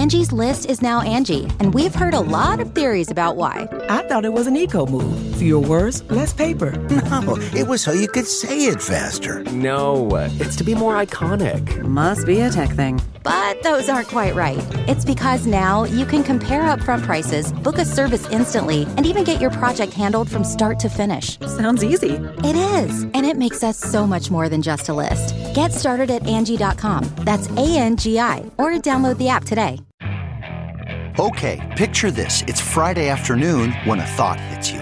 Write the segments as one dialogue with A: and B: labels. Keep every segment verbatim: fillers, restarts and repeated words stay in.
A: Angie's List is now Angie, and we've heard a lot of theories about why.
B: I thought it was an eco move. Fewer words, less paper.
C: No, it was so you could say it faster.
D: No, it's to be more iconic.
B: Must be a tech thing.
A: But those aren't quite right. It's because now you can compare upfront prices, book a service instantly, and even get your project handled from start to finish.
B: Sounds easy.
A: It is, and it makes us so much more than just a list. Get started at Angie dot com. That's A N G I, or download the app today.
C: Okay, picture this. It's Friday afternoon when a thought hits you.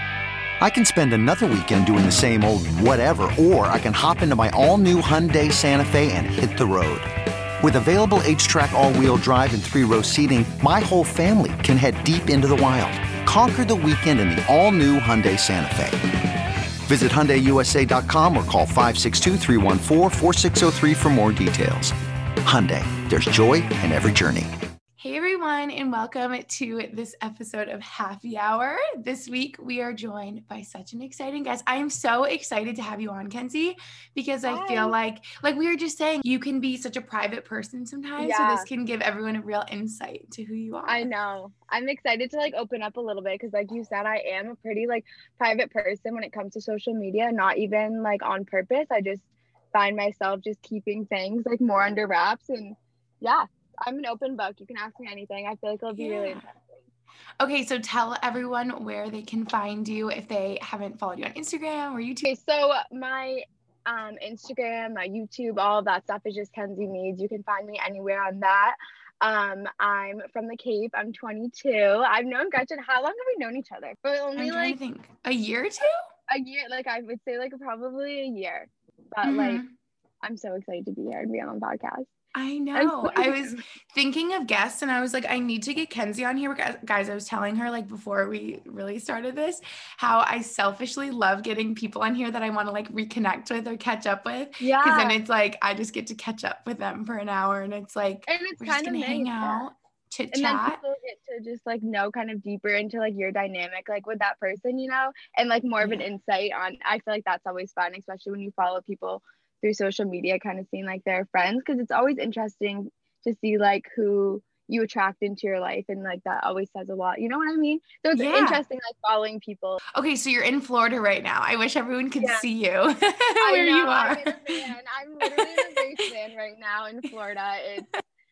C: I can spend another weekend doing the same old whatever, or I can hop into my all-new Hyundai Santa Fe and hit the road. With available H-Track all-wheel drive and three-row seating, my whole family can head deep into the wild. Conquer the weekend in the all-new Hyundai Santa Fe. Visit Hyundai U S A dot com or call five six two, three one four, four six zero three for more details. Hyundai, there's joy in every journey.
E: Hey everyone, and welcome to this episode of Happy Hour. This week we are joined by such an exciting guest. I am so excited to have you on, Kenzie, because I
F: Hi.
E: feel like, like we were just saying, you can be such a private person sometimes,
F: Yeah.
E: so this can give everyone a real insight to who you are.
F: I know. I'm excited to like open up a little bit because like you said, I am a pretty like private person when it comes to social media, not even like on purpose. I just find myself just keeping things like more under wraps, and yeah, I'm an open book. You can ask me anything. I feel like it'll be
E: Yeah.
F: really interesting.
E: Okay, so tell everyone where they can find you if they haven't followed you on Instagram or YouTube.
F: Okay, so my um Instagram, my YouTube, all of that stuff is just Kenzie Meads. You can find me anywhere on that. Um, I'm from the Cape. I'm twenty-two. I've known Gretchen. How long have we known each other? For
E: I'm
F: only
E: trying
F: like
E: to think. A year or two?
F: a year. Like I would say like probably a year. But
E: Mhm.
F: like I'm so excited to be here and be on the podcast.
E: I know.
F: I'm
E: I was thinking of guests and I was like, I need to get Kenzie on here. Guys, guys, I was telling her like before we really started this, how I selfishly love getting people on here that I want to like reconnect with or catch up with.
F: Yeah.
E: Because then it's like, I just get to catch up with them for an hour and it's like,
F: And it's
E: we're just
F: kind of
E: going to hang
F: nice, yeah.
E: out, chit
F: And then
E: chat.
F: people get to just like know kind of deeper into like your dynamic, like with that person, you know, and like more of an
E: Yeah.
F: insight on, I feel like that's always fun, especially when you follow people through social media, kind of seeing like their friends, because it's always interesting to see like who you attract into your life, and like that always says a lot, you know what I mean? So it's
E: Yeah.
F: interesting like following people.
E: Okay, so you're in Florida right now. I wish everyone could
F: Yeah.
E: see you where
F: I know,
E: you are.
F: I'm in a van. I'm literally in a race van right now in Florida. It's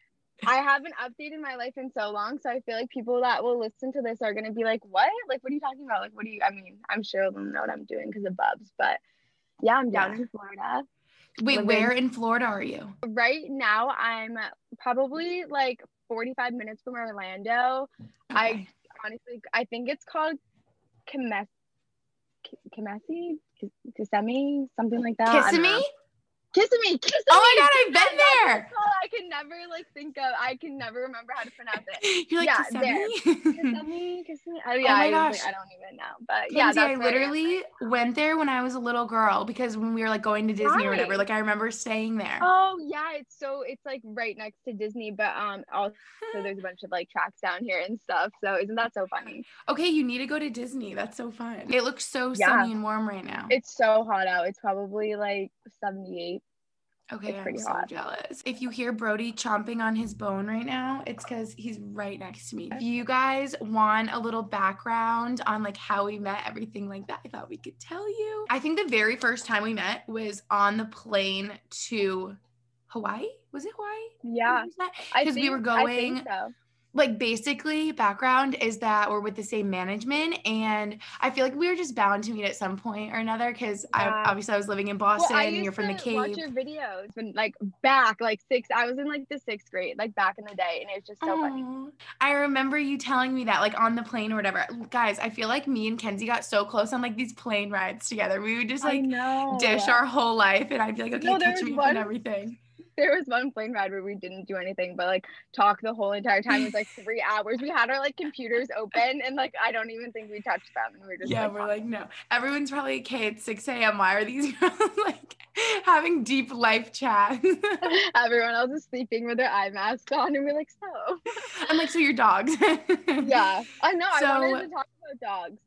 F: I haven't updated my life in so long, so I feel like people that will listen to this are gonna be like, "What? Like, what are you talking about? Like, what do you?" I mean, I'm sure they'll know what I'm doing because of Bubs, but yeah, I'm down
E: Yeah.
F: in Florida.
E: Wait,
F: living-
E: where in Florida are you?
F: Right now, I'm probably like forty-five minutes from Orlando. I
E: Okay.
F: honestly, I think it's called Kimes- Kissimmee, Kissimmee, something like that. I don't know.
E: Kissimmee?
F: Kissimmee, Kissimmee.
E: Oh my God, I've
F: Yeah,
E: been
F: that's what
E: there.
F: it's called. I can never like think of. I can never remember how to pronounce it.
E: You're like,
F: Yeah,
E: Kissimmee?
F: Kissimmee, Kissimmee. Oh yeah,
E: my
F: I,
E: gosh.
F: I don't even know, but yeah,
E: Kenzie,
F: that's
E: I
F: where am
E: literally
F: right now.
E: went there when I was a little girl because when we were like going to Disney or whatever,
F: Why?
E: like I remember staying there.
F: Oh yeah, it's so it's like right next to Disney, but um also there's a bunch of like tracks down here and stuff. So isn't that so funny?
E: Okay, you need to go to Disney. That's so fun. It looks so
F: Yeah.
E: sunny and warm right now.
F: It's so hot out. It's probably like seventy-eight.
E: Okay,
F: it's
E: I'm
F: pretty
E: so
F: hot.
E: jealous. If you hear Brody chomping on his bone right now, it's because he's right next to me. If you guys want a little background on like how we met, everything like that, I thought we could tell you. I think the very first time we met was on the plane to Hawaii. Was it Hawaii?
F: Yeah, I
E: Because we were
F: think- I think
E: going.
F: so.
E: Like basically background is that we're with the same management and I feel like we were just bound to meet at some point or another because I
F: Yeah.
E: obviously I was living in
F: Well,
E: Boston
F: I
E: and
F: used
E: you're from the
F: to watch
E: Cape.
F: your videos when like back like six. I was in like the sixth grade, like back in the day, and it was just so funny.
E: Aw. I remember you telling me that like on the plane or whatever. Guys, I feel like me and Kenzie got so close on like these plane rides together. We would just
F: I
E: like
F: know.
E: dish our whole life and I'd be like, okay,
F: No, there
E: catch
F: was
E: me up
F: one-
E: and everything.
F: There was one plane ride where we didn't do anything but like talk the whole entire time. It was like three hours. We had our like computers open and like I don't even think we touched them. And we were just
E: Yeah,
F: like,
E: we're like, no. Everyone's probably, okay, it's six a.m. Why are these girls like having deep life chat?
F: everyone else is sleeping with their eye masks on, and we're like, so
E: I'm like, so your dogs.
F: yeah. I know.
E: So-
F: I wanted to talk about dogs.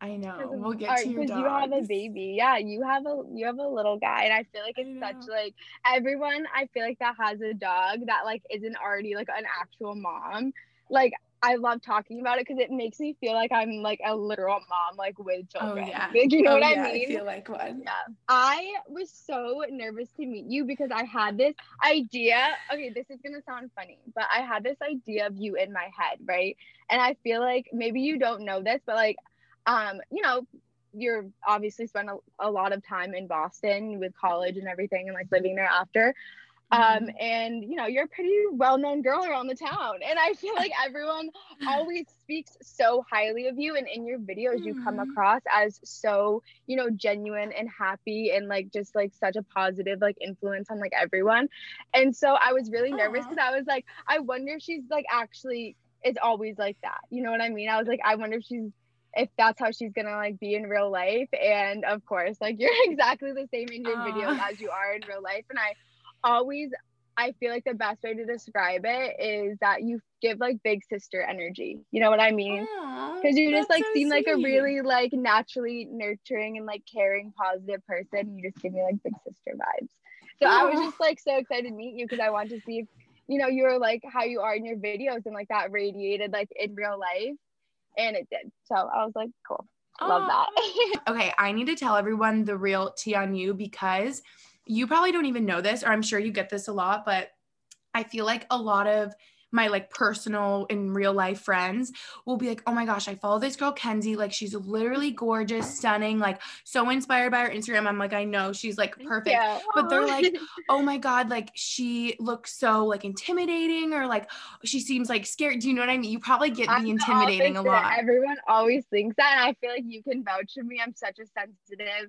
E: I know.
F: Because
E: We'll get
F: or
E: to your
F: because
E: dogs.
F: you have a baby. Yeah, you have a you have a little guy, and I feel like
E: I
F: it's such
E: know.
F: like everyone I feel like that has a dog that like isn't already like an actual mom. Like I love talking about it because it makes me feel like I'm like a literal mom, like with
E: Oh
F: children.
E: yeah.
F: Like, you know
E: oh
F: what
E: yeah,
F: I mean?
E: I feel like one.
F: Yeah. I was so nervous to meet you because I had this idea. Okay, this is gonna sound funny, but I had this idea of you in my head, right? And I feel like maybe you don't know this, but like, um, you know, you're obviously spent a, a lot of time in Boston with college and everything and like living there after. Um, and you know, you're a pretty well-known girl around the town. And I feel like everyone always speaks so highly of you. And in your videos, you come across as so, you know, genuine and happy and like just like such a positive like influence on like everyone. And so I was really nervous because I was like, I wonder if she's like actually is always like that. You know what I mean? I was like, I wonder if she's if that's how she's gonna like be in real life. And of course, like you're exactly the same in your videos as you are in real life. And I always I feel like the best way to describe it is that you give like big sister energy. You know what I mean? Because you just like so seem sweet. Like a really like naturally nurturing and like caring positive person. You just give me like big sister vibes. So Aww. I was just like so excited to meet you because I wanted to see if you know you were like how you are in your videos and like that radiated like in real life, and it did. So I was like, cool, love Aww. That.
E: Okay, I need to tell everyone the real tea on you because you probably don't even know this, or I'm sure you get this a lot, but I feel like a lot of my like personal and real life friends will be like, oh my gosh, I follow this girl, Kenzie. Like she's literally gorgeous, stunning, like so inspired by her Instagram. I'm like, I know she's like perfect, yeah. But they're like, oh my God, like she looks so like intimidating or like she seems like scared. Do you know what I mean? You probably get the I'm intimidating the a lot.
F: Everyone always thinks that. And I feel like you can vouch for me. I'm such a sensitive,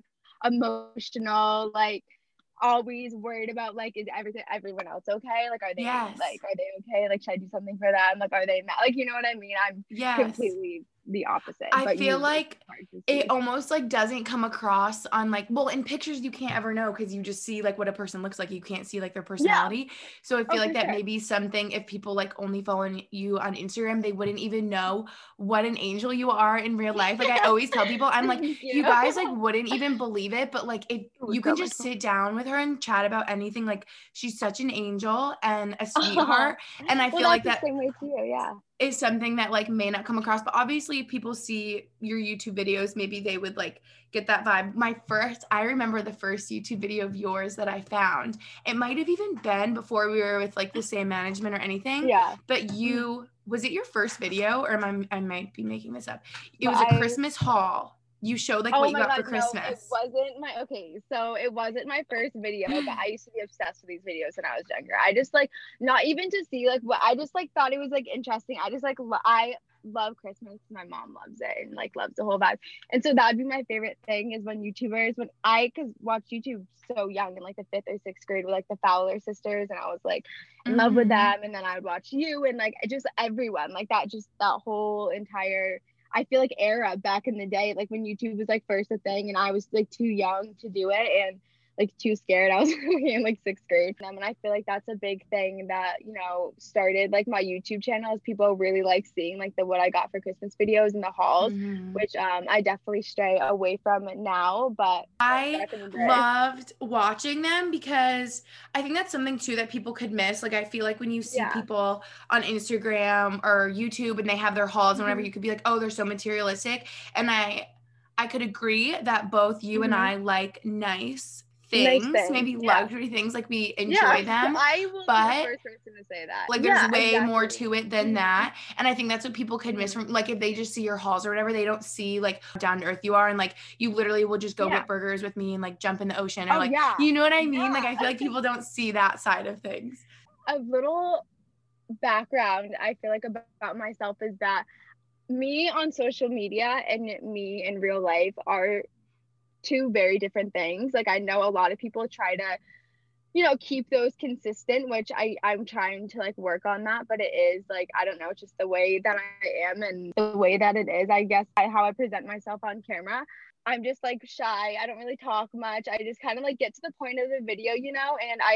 F: emotional, like, always worried about like is everything everyone else okay, like are they yes. like are they okay, like should I do something for them, like are they not, like you know what I mean? I'm yes. completely the opposite.
E: I
F: but
E: feel like it almost like doesn't come across on like, well, in pictures you can't ever know because you just see like what a person looks like, you can't see like their personality. Yeah. So I feel oh, like that sure. maybe something if people like only following you on Instagram, they wouldn't even know what an angel you are in real life. Like I always tell people, I'm like, you. you guys like wouldn't even believe it, but like if you can just sit down with her and chat about anything, like she's such an angel and a sweetheart. Uh-huh. And I feel well, like that
F: the same way too, yeah.
E: is something that like may not come across, but obviously people see your YouTube videos, maybe they would like get that vibe. My first, I remember the first YouTube video of yours that I found, it might have even been before we were with like the same management or anything.
F: Yeah.
E: But you, was it your first video or am I, I might be making this up. It was a I, Christmas haul. You showed like
F: oh
E: what you got
F: God,
E: for Christmas.
F: No, it wasn't my, okay, so it wasn't my first video, but I used to be obsessed with these videos when I was younger. I just like, not even to see like what, I just like thought it was like interesting. I just like, I love Christmas. My mom loves it and like loves the whole vibe. And so that'd be my favorite thing is when YouTubers, when I, cause watched YouTube so young in like the fifth or sixth grade with like the Fowler sisters. And I was like in mm-hmm. love with them. And then I would watch you and like just everyone like that, just that whole entire I feel like era back in the day, like when YouTube was like first a thing and I was like too young to do it and like too scared. I was in like sixth grade. And I feel like that's a big thing that, you know, started like my YouTube channel is people really like seeing like the what I got for Christmas videos and the hauls, mm-hmm. which um I definitely stray away from it now. But
E: I loved watching them because I think that's something too that people could miss. Like I feel like when you see yeah. people on Instagram or YouTube and they have their hauls mm-hmm. and whatever, you could be like, oh, they're so materialistic. And I I could agree that both you mm-hmm. and I like nice things, nice things. maybe yeah. luxury things, like we enjoy yeah, them.
F: I will
E: but
F: be the first person to say that.
E: Like there's
F: yeah,
E: way
F: exactly.
E: more to it than that. And I think that's what people could miss from like if they just see your hauls or whatever, they don't see like down to earth you are and like you literally will just go yeah. get burgers with me and like jump in the ocean or oh, like yeah. you know what I mean? Yeah. Like I feel like people don't see that side of things.
F: A little background I feel like about, about myself is that me on social media and me in real life are two very different things. Like I know a lot of people try to, you know, keep those consistent, which I I'm trying to like work on that, but it is like, I don't know, it's just the way that I am and the way that it is, I guess, I, how I present myself on camera. I'm just like shy. I don't really talk much. I just kind of like get to the point of the video, you know, and I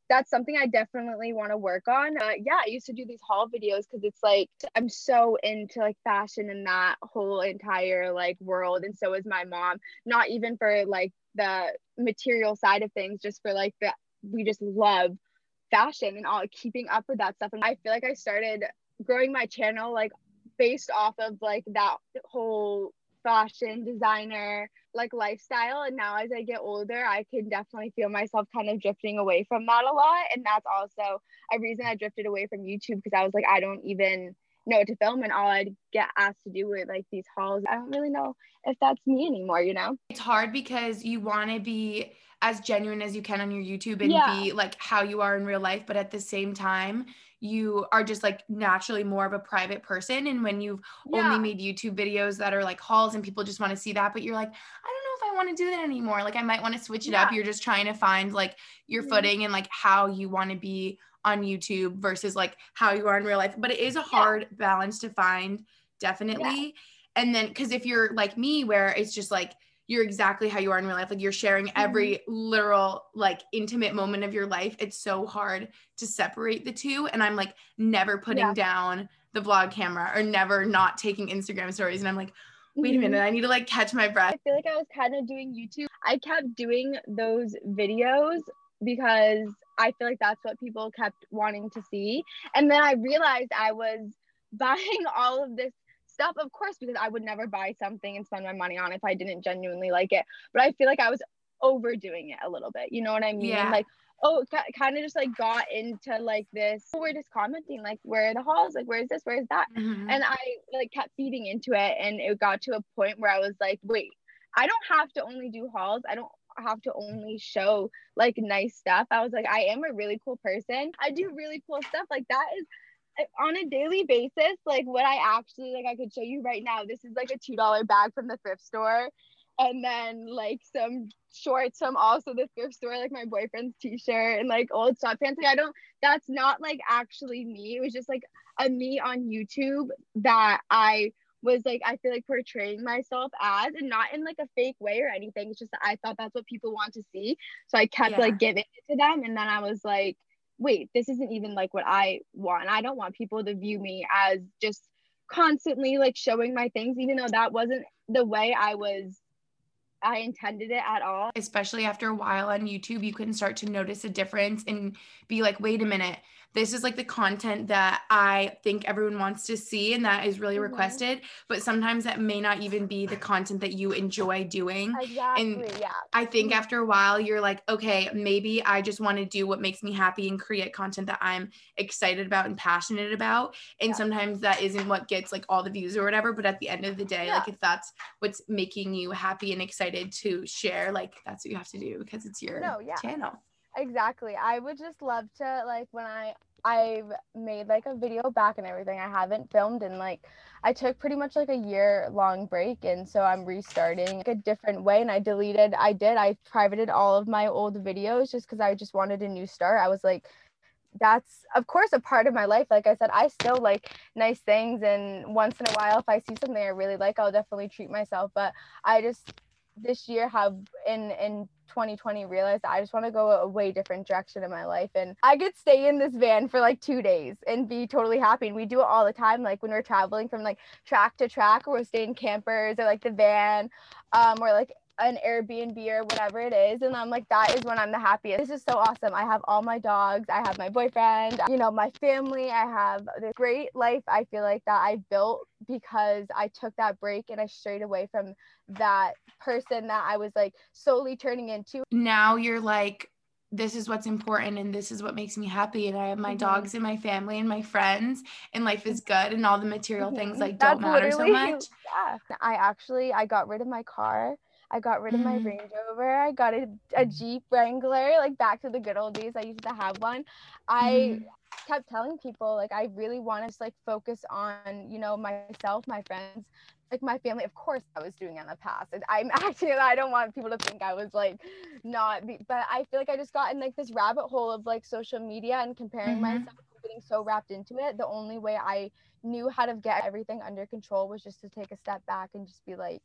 F: that's something I definitely want to work on. Uh, yeah, I used to do these haul videos because it's like I'm so into like fashion and that whole entire like world, and so is my mom. Not even for like the material side of things, just for like the we just love fashion and all, keeping up with that stuff. And I feel like I started growing my channel like based off of like that whole fashion designer like lifestyle, and now as I get older I can definitely feel myself kind of drifting away from that a lot. And that's also a reason I drifted away from YouTube, because I was like, I don't even know what to film, and all I'd get asked to do were like these hauls. I don't really know if that's me anymore, you know?
E: It's hard because you want to be as genuine as you can on your YouTube and
F: Yeah.
E: be like how you are in real life, but at the same time you are just like naturally more of a private person. And when you've
F: Yeah.
E: only made YouTube videos that are like hauls and people just want to see that, but you're like, I don't know if I want to do that anymore. Like I might want to switch it
F: Yeah.
E: up. You're just trying to find like your
F: Mhm.
E: footing and like how you want to be on YouTube versus like how you are in real life. But it is a hard yeah. balance to find, definitely. Yeah. And then, cause if you're like me, where it's just like, you're exactly how you are in real life. Like you're sharing every mm-hmm. literal, like intimate moment of your life. It's so hard to separate the two. And I'm like never putting yeah. down the vlog camera or never not taking Instagram stories. And I'm like, wait a minute, I need to like catch my breath.
F: I feel like I was kind of doing YouTube. I kept doing those videos because I feel like that's what people kept wanting to see. And then I realized I was buying all of this stuff, of course, because I would never buy something and spend my money on it if I didn't genuinely like it. But I feel like I was overdoing it a little bit. You know what I mean?
E: Yeah.
F: Like, oh, c- kind of just like got into like this. We're just commenting like, where are the hauls? Like, where's this? Where's that?
E: Mm-hmm.
F: And I like kept feeding into it, and it got to a point where I was like, wait, I don't have to only do hauls. I don't have to only show like nice stuff. I was like, I am a really cool person. I do really cool stuff. Like that is on a daily basis, like what I actually like I could show you right now. This is like a two dollar bag from the thrift store, and then like some shorts from also the thrift store, like my boyfriend's t-shirt and like old sweatpants. Like I don't, that's not like actually me. It was just like a me on YouTube that I was like, I feel like portraying myself as, and not in like a fake way or anything. It's just that I thought that's what people want to see, so I kept yeah. like giving it to them. And then I was like, wait, this isn't even like what I want. I don't want people to view me as just constantly like showing my things, even though that wasn't the way I was, I intended it at all.
E: Especially after a while on YouTube, you can start to notice a difference and be like, wait a minute, this is like the content that I think everyone wants to see and that is really mm-hmm. requested, but sometimes that may not even be the content that you enjoy doing.
F: Exactly,
E: and
F: yeah.
E: I think after a while, you're like, okay, maybe I just want to do what makes me happy and create content that I'm excited about and passionate about. And yeah. sometimes that isn't what gets like all the views or whatever, but at the end of the day, yeah. like if that's what's making you happy and excited to share, like that's what you have to do because it's your
F: no, yeah.
E: channel.
F: Exactly. I would just love to, like, when I I've made like a video back and everything, I haven't filmed, and like I took pretty much like a year long break, and so I'm restarting like, a different way. And I deleted I did I privated all of my old videos just because I just wanted a new start. I was like, that's of course a part of my life. Like I said, I still like nice things, and once in a while if I see something I really like, I'll definitely treat myself. But I just this year have in in twenty twenty realized that I just want to go a way different direction in my life, and I could stay in this van for like two days and be totally happy. And we do it all the time, like when we're traveling from like track to track, or we're staying campers or like the van um or like an Airbnb or whatever it is, and I'm like, that is when I'm the happiest. This is so awesome. I have all my dogs, I have my boyfriend, you know, my family. I have this great life I feel like that I built because I took that break and I strayed away from that person that I was like slowly turning into.
E: Now you're like, this is what's important and this is what makes me happy, and I have my mm-hmm. dogs and my family and my friends, and life is good, and all the material mm-hmm. things like
F: That's
E: don't matter so much.
F: Yeah. I actually I got rid of my car. I got rid of my Range Rover. I got a, a Jeep Wrangler, like back to the good old days. I used to have one. I mm. kept telling people, like, I really want to just, like, focus on, you know, myself, my friends, like, my family. Of course, I was doing it in the past. I'm acting, I don't want people to think I was, like, not, be, but I feel like I just got in, like, this rabbit hole of, like, social media and comparing mm-hmm. myself, getting so wrapped into it. The only way I knew how to get everything under control was just to take a step back and just be like,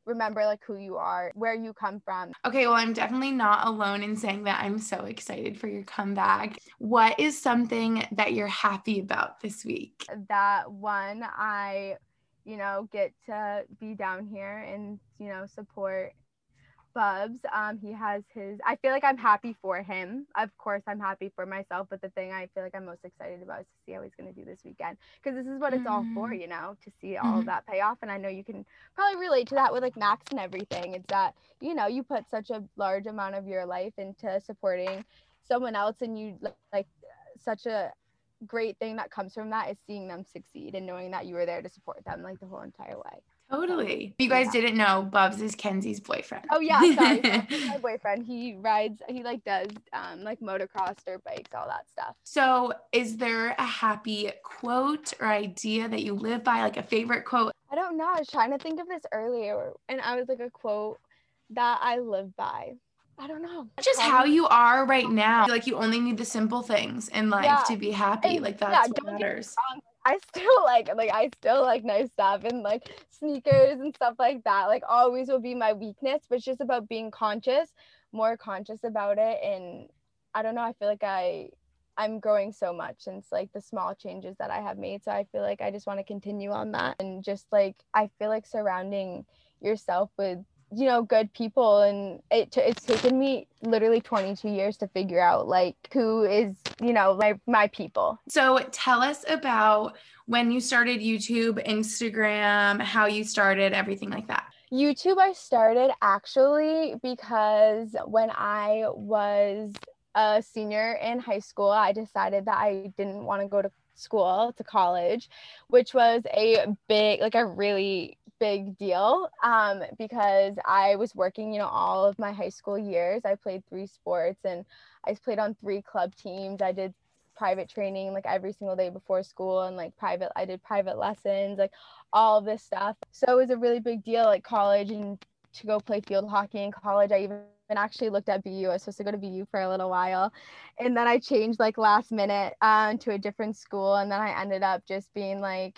F: remember like who you are, where you come from.
E: Okay, well, I'm definitely not alone in saying that I'm so excited for your comeback. What is something that you're happy about this week?
F: That one, I, you know, get to be down here and, you know, support Bubs. Um, he has his, I feel like I'm happy for him. Of course, I'm happy for myself, but the thing I feel like I'm most excited about is to see how he's going to do this weekend, because this is what it's all for, you know, to see all of that pay off. And I know you can probably relate to that with like Max and everything. It's that, you know, you put such a large amount of your life into supporting someone else, and you like such a great thing that comes from that is seeing them succeed and knowing that you were there to support them like the whole entire way.
E: Totally. If you guys yeah. didn't know, Bubs is Kenzie's boyfriend.
F: Oh yeah, sorry. Bubs is my boyfriend. He rides, he like does um like motocross, dirt bikes, all that stuff.
E: So is there a happy quote or idea that you live by, like a favorite quote?
F: I don't know. I was trying to think of this earlier, and I was like, a quote that I live by. I don't know.
E: Just Probably. How you are right now. Like you only need the simple things in life yeah. to be happy. And, like that's yeah, what matters.
F: I still like, like, I still like nice stuff and like sneakers and stuff like that. Like always will be my weakness, but it's just about being conscious, more conscious about it. And I don't know, I feel like I, I'm growing so much since like the small changes that I have made. So I feel like I just want to continue on that. And just like, I feel like surrounding yourself with, you know, good people. And it it's taken me literally twenty-two years to figure out like who is, you know, my my people.
E: So tell us about when you started YouTube, Instagram, how you started, everything like that.
F: YouTube, I started actually because when I was a senior in high school, I decided that I didn't want to go to school, to college, which was a big, like a really big deal um, because I was working, you know, all of my high school years. I played three sports and I played on three club teams. I did private training like every single day before school, and like private, I did private lessons, like all of this stuff. So it was a really big deal, like college, and to go play field hockey in college. I even actually looked at B U. I was supposed to go to B U for a little while, and then I changed like last minute um, to a different school, and then I ended up just being like,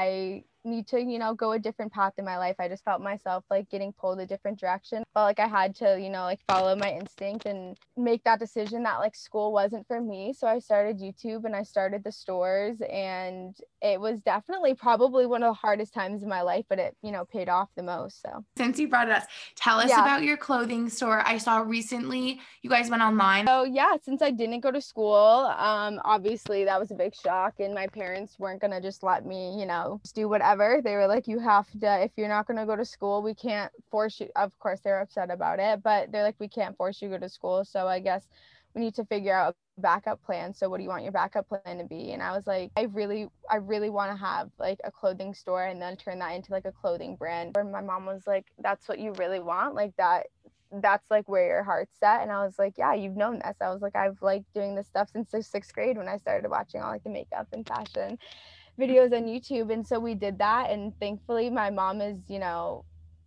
F: I need to, you know, go a different path in my life. I just felt myself like getting pulled a different direction. Felt like I had to, you know, like follow my instinct and make that decision that like school wasn't for me. So I started YouTube and I started the stores, and it was definitely probably one of the hardest times in my life, but it, you know, paid off the most. So
E: since you brought it up, tell us yeah. about your clothing store. I saw recently you guys went online.
F: Oh yeah, since I didn't go to school, um, obviously that was a big shock, and my parents weren't gonna just let me, you know, just do whatever. They were like, you have to, if you're not going to go to school, we can't force you. Of course, they're upset about it, but they're like, we can't force you to go to school. So I guess we need to figure out a backup plan. So what do you want your backup plan to be? And I was like, I really, I really want to have like a clothing store and then turn that into like a clothing brand. And my mom was like, that's what you really want? Like that, that's like where your heart's set. And I was like, yeah, you've known this. I was like, I've liked doing this stuff since the sixth grade when I started watching all like the makeup and fashion videos on YouTube. And so we did that, and thankfully my mom is, you know,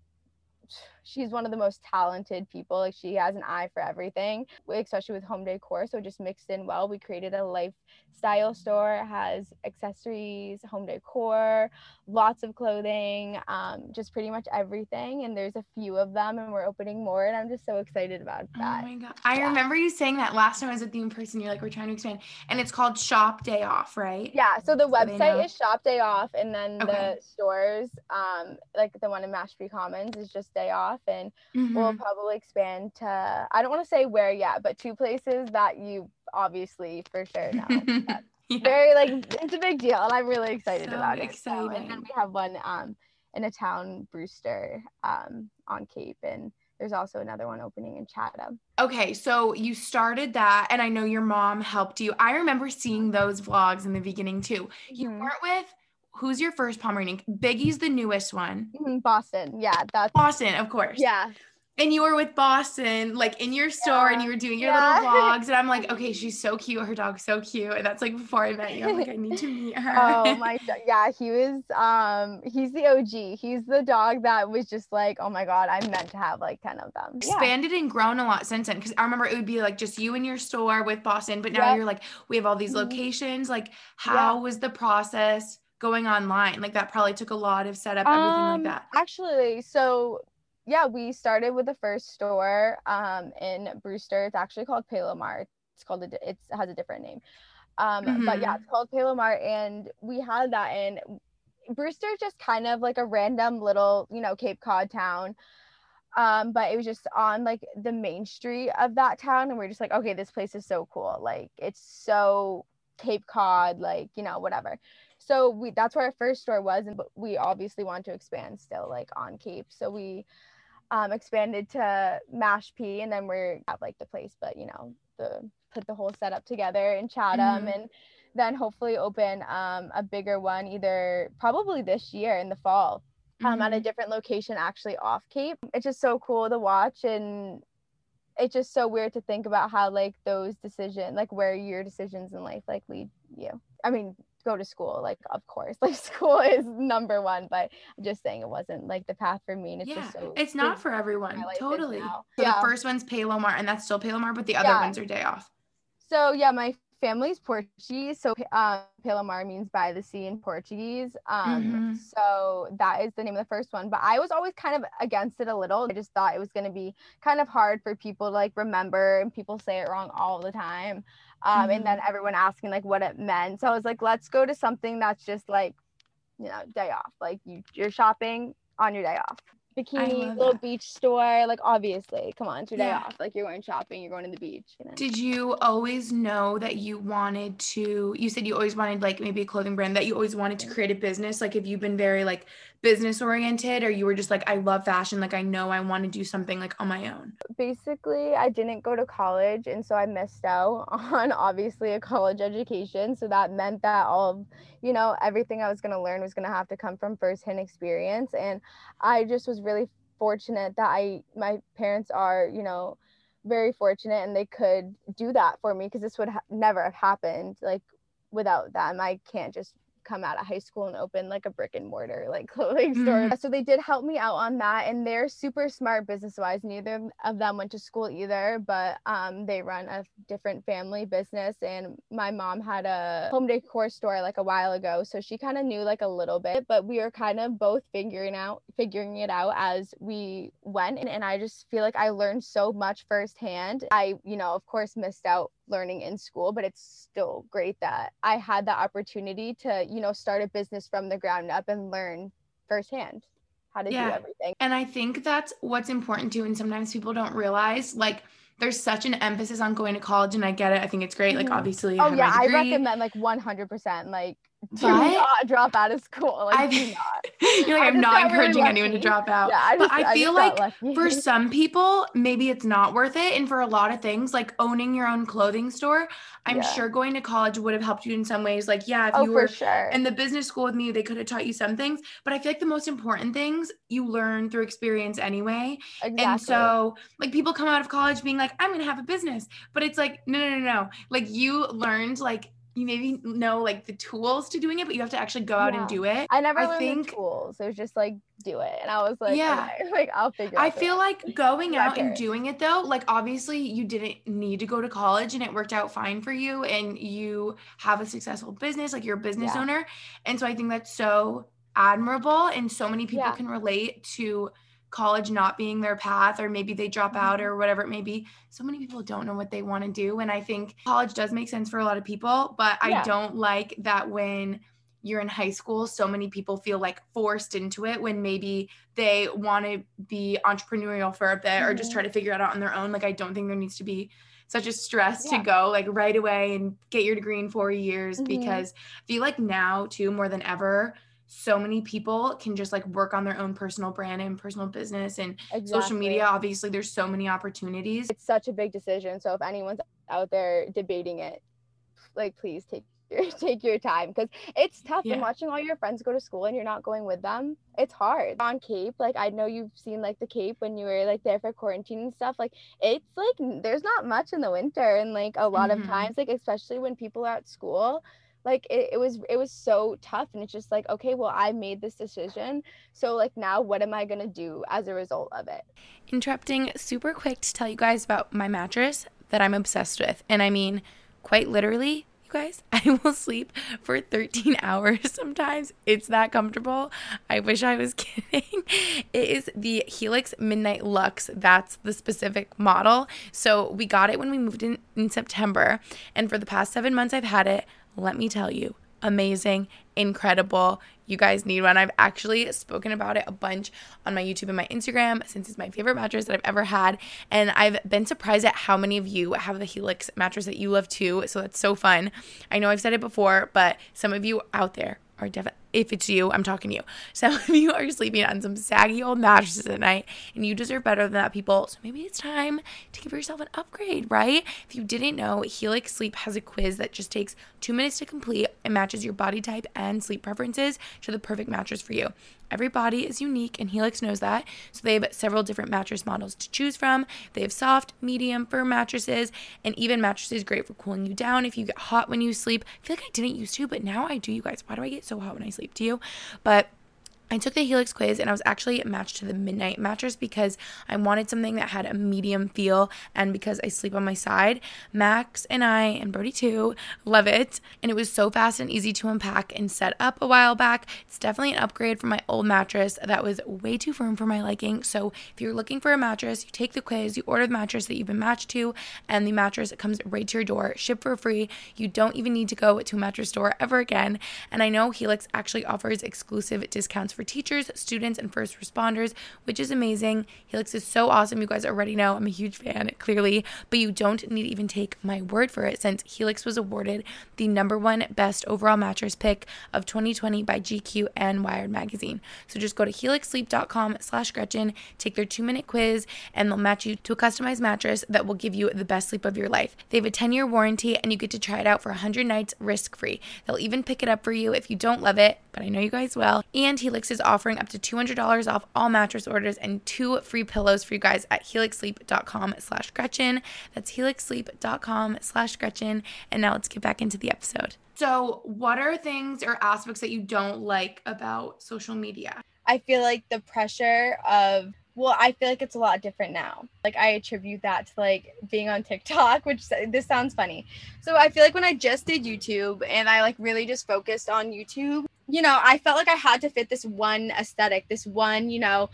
F: she's one of the most talented people. Like she has an eye for everything, especially with home decor. So it just mixed in well. We created a lifestyle store. It has accessories, home decor, lots of clothing, um, just pretty much everything. And there's a few of them, and we're opening more. And I'm just so excited about that.
E: Oh my God. I yeah. remember you saying that last time I was with you in person. You're like, we're trying to expand. And it's called Shop Day Off, right?
F: Yeah. So the so website is Shop Day Off. And then okay. the stores, um, like the one in Mashpee Commons is just Day Off. And mm-hmm. we'll probably expand to, I don't want to say where yet, but two places that you obviously for sure know. yeah. Very like, it's a big deal, and I'm really excited
E: so
F: about
E: exciting.
F: it. So, and then we have one um in a town, Brewster, um on Cape, and there's also another one opening in Chatham.
E: Okay, so you started that, and I know your mom helped you. I remember seeing those vlogs in the beginning too. You
F: mm-hmm.
E: weren't with, who's your first Pomeranian? Biggie's the newest one.
F: Mm-hmm. Boston, yeah. That's
E: Boston, of course.
F: Yeah.
E: And you were with Boston, like in your store, yeah. and you were doing your yeah. little vlogs. And I'm like, okay, she's so cute. Her dog's so cute. And that's like before I met you. I'm like, I need to meet her.
F: Oh my, yeah. He was, um, he's the O G. He's the dog that was just like, oh my God, I'm meant to have like ten of them.
E: Expanded yeah. and grown a lot since then. Cause I remember it would be like just you in your store with Boston, but now yep. you're like, we have all these locations. Like how yeah. was the process going online? Like that probably took a lot of setup, everything
F: um,
E: like that.
F: Actually, so yeah, we started with the first store um, in Brewster. It's actually called Palomar. It's called, a, it's, it has a different name. Um,
E: Mm-hmm.
F: But yeah, it's called Palomar, and we had that in Brewster, just kind of like a random little, you know, Cape Cod town. Um, but it was just on like the main street of that town, and we're just like, okay, this place is so cool. Like, it's so Cape Cod, like, you know, whatever. So we that's where our first store was, and but we obviously want to expand still, like on Cape. So we um, expanded to Mashpee, and then we're at like the place, but you know, the put the whole setup together in Chatham, mm-hmm. and then hopefully open um, a bigger one either probably this year in the fall. Um, mm-hmm. At a different location, actually off Cape. It's just so cool to watch, and it's just so weird to think about how like those decisions, like where your decisions in life like lead you. I mean, go to school, like of course, like school is number one, but I'm just saying it wasn't like the path for me. And it's
E: yeah,
F: just so
E: it's not for everyone. Totally. So yeah. The first one's Palomar, and that's still Palomar, but the other yeah. ones are day off.
F: So yeah, my family's Portuguese, so um, Palomar means by the sea in Portuguese. Um, mm-hmm. So that is the name of the first one. But I was always kind of against it a little. I just thought it was going to be kind of hard for people to like remember, and people say it wrong all the time. Um, mm-hmm. And then everyone asking like what it meant. So I was like, let's go to something that's just like, you know, day off. Like you, you're shopping on your day off. Bikini, little that. Beach store, like obviously, come on, it's your day yeah. off. Like you're going shopping, you're going to the beach. You know?
E: Did you always know that you wanted to, you said you always wanted like maybe a clothing brand, that you always wanted to create a business? Like have you been very like business oriented, or you were just like, I love fashion, like I know I want to do something like on my own?
F: Basically, I didn't go to college, and so I missed out on obviously a college education. So that meant that all of, you know, everything I was going to learn was going to have to come from firsthand experience. And I just was really fortunate that I, my parents are, you know, very fortunate, and they could do that for me, because this would ha- never have happened like without them. I can't just come out of high school and open like a brick and mortar like clothing store. Mm-hmm. So they did help me out on that, and they're super smart business wise. Neither of them went to school either, but um they run a different family business, and my mom had a home decor store like a while ago, so she kind of knew like a little bit, but we were kind of both figuring out figuring it out as we went. And, and I just feel like I learned so much firsthand. I, you know, of course missed out learning in school, but it's still great that I had the opportunity to, you know, start a business from the ground up and learn firsthand how to yeah. do everything.
E: And I think that's what's important too. And sometimes people don't realize, like, there's such an emphasis on going to college, and I get it. I think it's great. Like, obviously,
F: oh yeah, I recommend like one hundred percent. Like, do but not drop out of school. Like, do not.
E: You're like, I'm not encouraging really anyone to drop out. Yeah, I just, but I, I feel like for some people, maybe it's not worth it. And for a lot of things, like owning your own clothing store, I'm yeah. sure going to college would have helped you in some ways. Like, yeah, if
F: oh,
E: you were
F: for sure.
E: in the business school with me, they could have taught you some things. But I feel like the most important things you learn through experience anyway.
F: Exactly.
E: And so, like, people come out of college being like, I'm going to have a business. But it's like, no, no, no, no. Like, you learned, like, you maybe know like the tools to doing it, but you have to actually go out yeah. and do it.
F: I never I learned
E: think,
F: the tools. It was just like, do it. And I was like,
E: yeah,
F: okay, like I'll figure it out.
E: I feel like going out and doing it though, like obviously you didn't need to go to college, and it worked out fine for you, and you have a successful business, like you're a business yeah. owner. And so I think that's so admirable, and so many people yeah. can relate to college not being their path, or maybe they drop out or whatever it may be. So many people don't know what they want to do. And I think college does make sense for a lot of people, but yeah. I don't like that when you're in high school, so many people feel like forced into it when maybe they want to be entrepreneurial for a bit mm-hmm. or just try to figure it out on their own. Like, I don't think there needs to be such a stress yeah. to go like right away and get your degree in four years mm-hmm. because I feel like now too, more than ever, so many people can just like work on their own personal brand and personal business and exactly. social media. Obviously, there's so many opportunities.
F: It's such a big decision. So if anyone's out there debating it, like, please take your, take your time, because it's tough. Yeah. And watching all your friends go to school and you're not going with them, it's hard. On Cape, like, I know you've seen like the Cape when you were like there for quarantine and stuff. Like, it's like there's not much in the winter, and like a lot mm-hmm. of times, like especially when people are at school, like it, it was it was so tough. And it's just like, okay, well, I made this decision, so like now what am I gonna do as a result of it?
E: Interrupting super quick to tell you guys about my mattress that I'm obsessed with. And I mean, quite literally, You guys, I will sleep for thirteen hours sometimes. It's that comfortable. I wish I was kidding. It is the Helix Midnight Luxe. That's the specific model. So we got it when we moved in in September. And for the past seven months I've had it. Let me tell you, amazing, incredible. You guys need one. I've actually spoken about it a bunch on my YouTube and my Instagram since it's my favorite mattress that I've ever had. And I've been surprised at how many of you have the Helix mattress that you love too. So that's so fun. I know I've said it before, but some of you out there are definitely, if it's you, I'm talking to you. Some of you are sleeping on some saggy old mattresses at night, and you deserve better than that, people. So maybe it's time to give yourself an upgrade, right? If you didn't know, Helix Sleep has a quiz that just takes two minutes to complete and matches your body type and sleep preferences to the perfect mattress for you. Every body is unique, and Helix knows that, so they have several different mattress models to choose from. They have soft, medium, firm mattresses, and even mattresses great for cooling you down if you get hot when you sleep. I feel like I didn't used to, but now I do, you guys. Why do I get so hot when I sleep? Do you? But I took the Helix quiz, and I was actually matched to the Midnight mattress because I wanted something that had a medium feel, and because I sleep on my side. Max and I, and Brody too, love it, and it was so fast and easy to unpack and set up a while back. It's definitely an upgrade from my old mattress that was way too firm for my liking. So if you're looking for a mattress, you take the quiz, you order the mattress that you've been matched to, and the mattress comes right to your door, shipped for free. You don't even need to go to a mattress store ever again. And I know Helix actually offers exclusive discounts for teachers, students, and first responders, which is amazing. Helix is so awesome. You guys already know I'm a huge fan, clearly, but you don't need to even take my word for it, since Helix was awarded the number one best overall mattress pick of twenty twenty by G Q and Wired magazine. So just go to helix sleep dot com slash Gretchen, take their two-minute quiz, and they'll match you to a customized mattress that will give you the best sleep of your life. They have a ten-year warranty, and you get to try it out for one hundred nights risk-free. They'll even pick it up for you if you don't love it, but I know you guys will. And Helix is offering up to two hundred dollars off all mattress orders and two free pillows for you guys at helix sleep dot com slash Gretchen. That's helix sleep dot com slash Gretchen. And now let's get back into the episode. So what are things or aspects that you don't like about social media?
F: I feel like the pressure of, well, I feel like it's a lot different now. Like, I attribute that to, like, being on TikTok, which this sounds funny. So I feel like when I just did YouTube and I, like, really just focused on YouTube, you know, I felt like I had to fit this one aesthetic, this one, you know,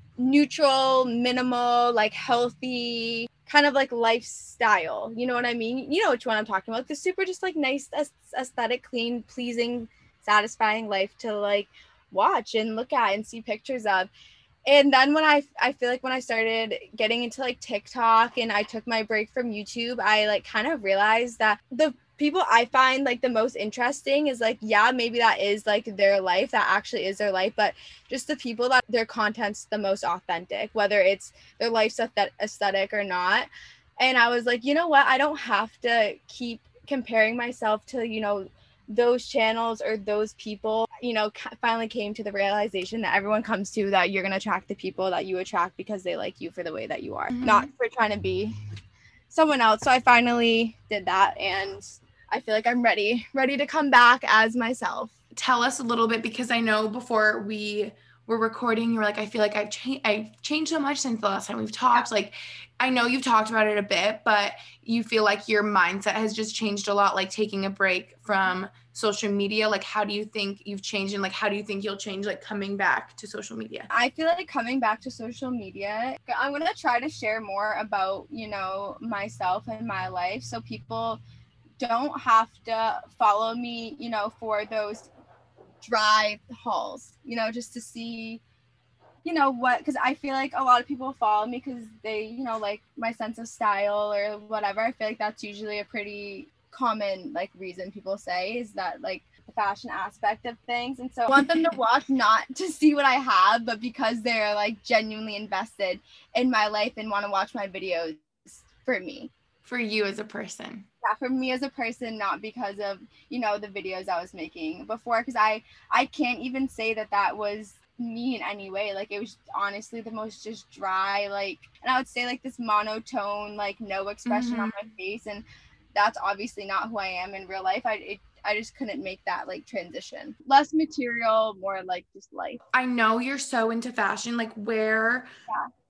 F: neutral, minimal, like, healthy kind of, like, lifestyle. You know what I mean? You know which one I'm talking about. The super just, like, nice aesthetic, clean, pleasing, satisfying life to, like, watch and look at and see pictures of. And then when I, I feel like when I started getting into like TikTok and I took my break from YouTube, I like kind of realized that the people I find like the most interesting is like, yeah, maybe that is like their life, that actually is their life, but just the people that their content's the most authentic, whether it's their life's aesthetic or not. And I was like, you know what? I don't have to keep comparing myself to, you know, those channels or those people. You know, finally came to the realization that everyone comes to that you're going to attract the people that you attract because they like you for the way that you are, mm-hmm. not for trying to be someone else. So I finally did that, and I feel like I'm ready, ready to come back as myself.
E: Tell us a little bit, because I know before we were recording, you were like, I feel like I've, cha- I've changed so much since the last time we've talked. Yeah. Like, I know you've talked about it a bit, but you feel like your mindset has just changed a lot, like taking a break from social media. Like, how do you think you've changed, and like, how do you think you'll change, like coming back to social media?
F: I feel like coming back to social media, I'm going to try to share more about, you know, myself and my life. So people don't have to follow me, you know, for those drive hauls, you know, just to see, you know, what, because I feel like a lot of people follow me because they, you know, like my sense of style or whatever. I feel like that's usually a pretty common like reason people say, is that like the fashion aspect of things. And so I want them to watch not to see what I have, but because they're like genuinely invested in my life and want to watch my videos for me.
E: For you as a person.
F: Yeah, for me as a person, not because of, you know, the videos I was making before, because I I can't even say that that was me in any way. Like, it was honestly the most just dry, like, and I would say like this monotone, like no expression mm-hmm. on my face, and that's obviously not who I am in real life. I it, I just couldn't make that like transition. Less material, more like just life.
E: I know you're so into fashion. Like, where, yeah.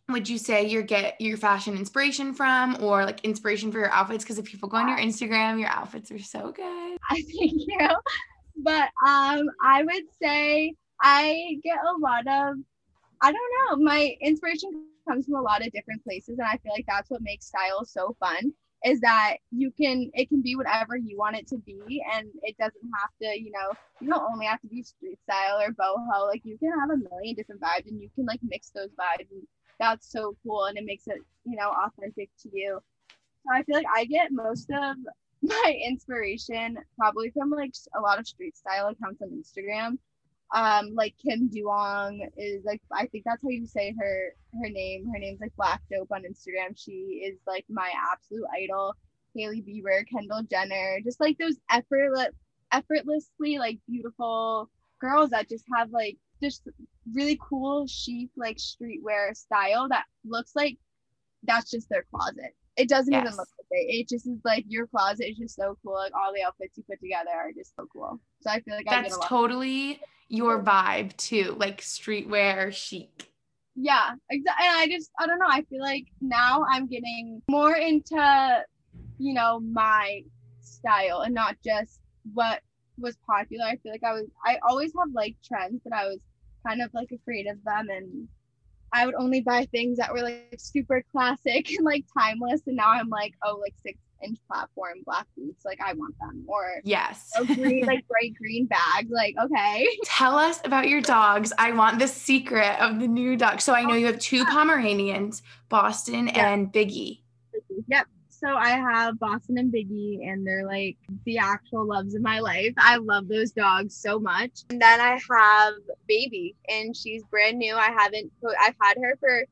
E: would you say you get your fashion inspiration from, or like inspiration for your outfits? Because if people go on your Instagram, your outfits are so good.
F: I thank you. But um, I would say I get a lot of, I don't know, my inspiration comes from a lot of different places. And I feel like that's what makes style so fun, is that you can, it can be whatever you want it to be. And it doesn't have to, you know, you don't only have to be street style or boho. Like you can have a million different vibes and you can like mix those vibes. And that's so cool. And it makes it, you know, authentic to you. So I feel like I get most of my inspiration probably from like a lot of street style accounts on Instagram. Um, like Kim Duong is like, I think that's how you say her her name. Her name's like Black Dope on Instagram. She is like my absolute idol. Hailey Bieber, Kendall Jenner, just like those effortless, effortlessly like beautiful girls that just have like just really cool chic like streetwear style that looks like that's just their closet. It doesn't yes. even look like it. It just is like your closet is just so cool. Like all the outfits you put together are just so cool. So I feel like I
E: that's
F: get a lot
E: totally your vibe too, like streetwear chic.
F: Yeah, exactly. And I just, I don't know. I feel like now I'm getting more into, you know, my style and not just what was popular. I feel like I was, I always have like trends, but I was kind of like afraid of them, and I would only buy things that were like super classic and like timeless. And now I'm like, oh, like six inch platform black boots, like I want them. Or
E: yes,
F: a green, like bright green bag, like okay.
E: Tell us about your dogs. I want the secret of the new dog. So I know you have two Pomeranians, Boston
F: yeah.
E: and Biggie.
F: Yep. So I have Boston and Biggie, and they're like the actual loves of my life. I love those dogs so much. And then I have Baby, and she's brand new. I haven't put, I've had her for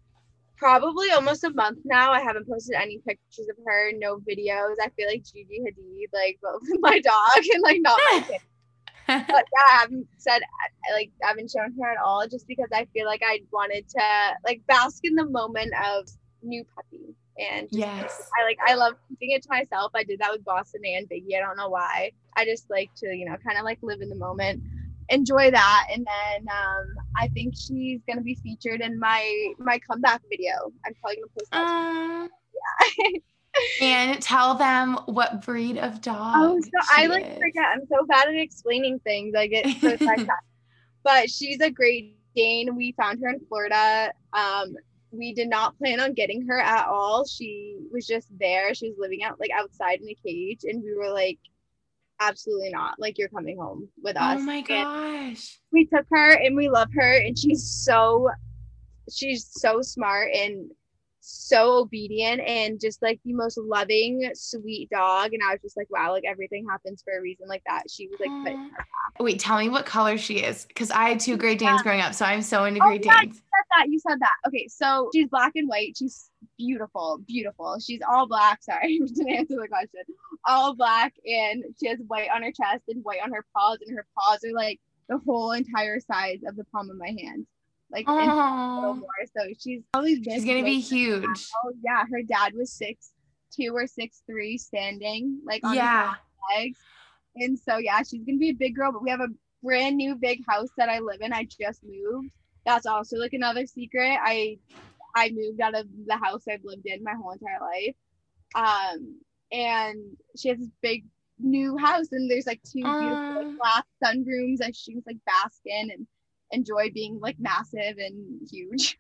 F: probably almost a month now. I haven't posted any pictures of her, no videos. I feel like Gigi Hadid, like both my dog and like not my kid. But yeah, I haven't said, like, I haven't shown her at all, just because I feel like I wanted to like bask in the moment of new puppy. And just,
E: yes,
F: I like, I love keeping it to myself. I did that with Boston and Biggie. I don't know why. I just like to, you know, kind of like live in the moment, enjoy that. And then um, I think she's going to be featured in my, my comeback video. I'm probably going to post that.
E: Uh, yeah. And tell them what breed of dog
F: Oh, so I like
E: is.
F: forget. I'm so bad at explaining things. I get so excited. But she's a Great Dane. We found her in Florida. Um, we did not plan on getting her at all. She was just there. She was living out like outside in a cage, and we were like, absolutely not. Like, you're coming home with us.
E: Oh my gosh.
F: And we took her, and we love her, and she's so she's so smart and so obedient and just like the most loving, sweet dog. And I was just like, wow, like everything happens for a reason like that. She was like,
E: uh, wait, tell me what color she is, because I had two Great Danes yeah. growing up, so I'm so into
F: oh,
E: Great
F: yeah,
E: Danes.
F: You said that. You said that. Okay, so she's black and white. She's beautiful, beautiful. She's all black. Sorry, I didn't answer the question. All black, and she has white on her chest and white on her paws, and her paws are like the whole entire size of the palm of my hand. Like a little more. So she's always
E: she's gonna be huge.
F: Oh yeah, her dad was six two or six three standing, like on
E: yeah.
F: his legs. And so yeah, she's gonna be a big girl. But we have a brand new big house that I live in. I just moved. That's also like another secret. I I moved out of the house I've lived in my whole entire life. Um, and she has this big new house, and there's like two
E: uh.
F: beautiful like, glass sunrooms that she was like bask in and enjoy being like massive and huge.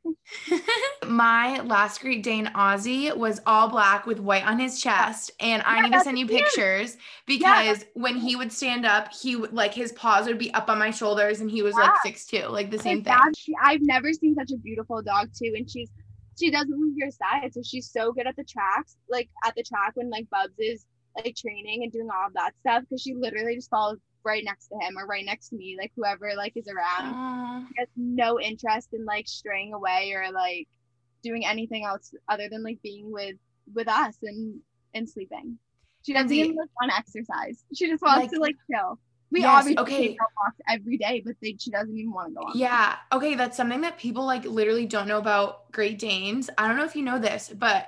E: My last Great Dane, Ozzy, was all black with white on his chest, and I yeah, need to send you cute. pictures because yeah. when he would stand up, he would like his paws would be up on my shoulders, and he was yeah. like six two, like the same thing.
F: She, I've never seen such a beautiful dog too, and she's she doesn't leave your side, so she's so good at the tracks, like at the track when like Bubs is like training and doing all of that stuff, because she literally just follows right next to him or right next to me, like whoever like is around.
E: Aww.
F: She has no interest in like straying away or like doing anything else other than like being with with us and and sleeping. She doesn't even like, want to exercise. She just wants like, to like chill. We
E: yes,
F: obviously
E: okay.
F: take her walks every day, but they, she doesn't even want to go on.
E: Yeah. Okay. That's something that people like literally don't know about Great Danes. I don't know if you know this, but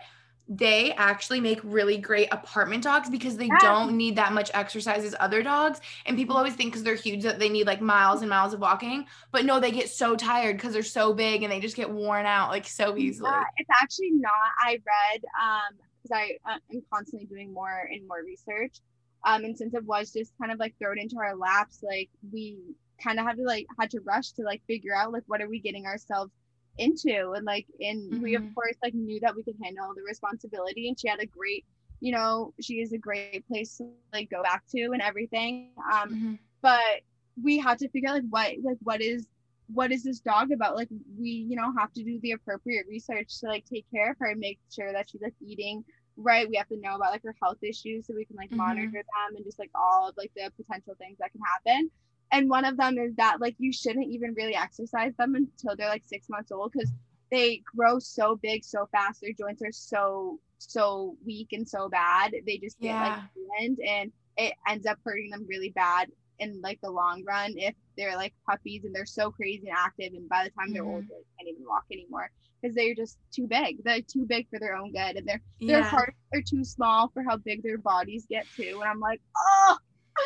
E: they actually make really great apartment dogs because they
F: Yeah.
E: don't need that much exercise as other dogs. And people always think because they're huge that they need like miles and miles of walking. But no, they get so tired because they're so big and they just get worn out like so easily.
F: Yeah, it's actually not. I read, um, because I uh, am constantly doing more and more research. Um, and since it was just kind of like thrown into our laps, like we kind of had to like had to rush to like figure out like what are we getting ourselves into, and like and mm-hmm. we of course like knew that we could handle the responsibility, and she had a great, you know, she is a great place to like go back to and everything. Um, mm-hmm. But we had to figure out like what like what is what is this dog about? Like we, you know, have to do the appropriate research to like take care of her and make sure that she's like eating right. We have to know about like her health issues so we can like mm-hmm. monitor them, and just like all of like the potential things that can happen. And one of them is that like you shouldn't even really exercise them until they're like six months old, because they grow so big so fast. Their joints are so so weak and so bad. They just get yeah. like ruined, and it ends up hurting them really bad in like the long run if they're like puppies and they're so crazy and active, and by the time they're mm-hmm. old they can't even walk anymore because they're just too big. They're too big for their own good, and their yeah. their hearts are too small for how big their bodies get too. And I'm like, oh,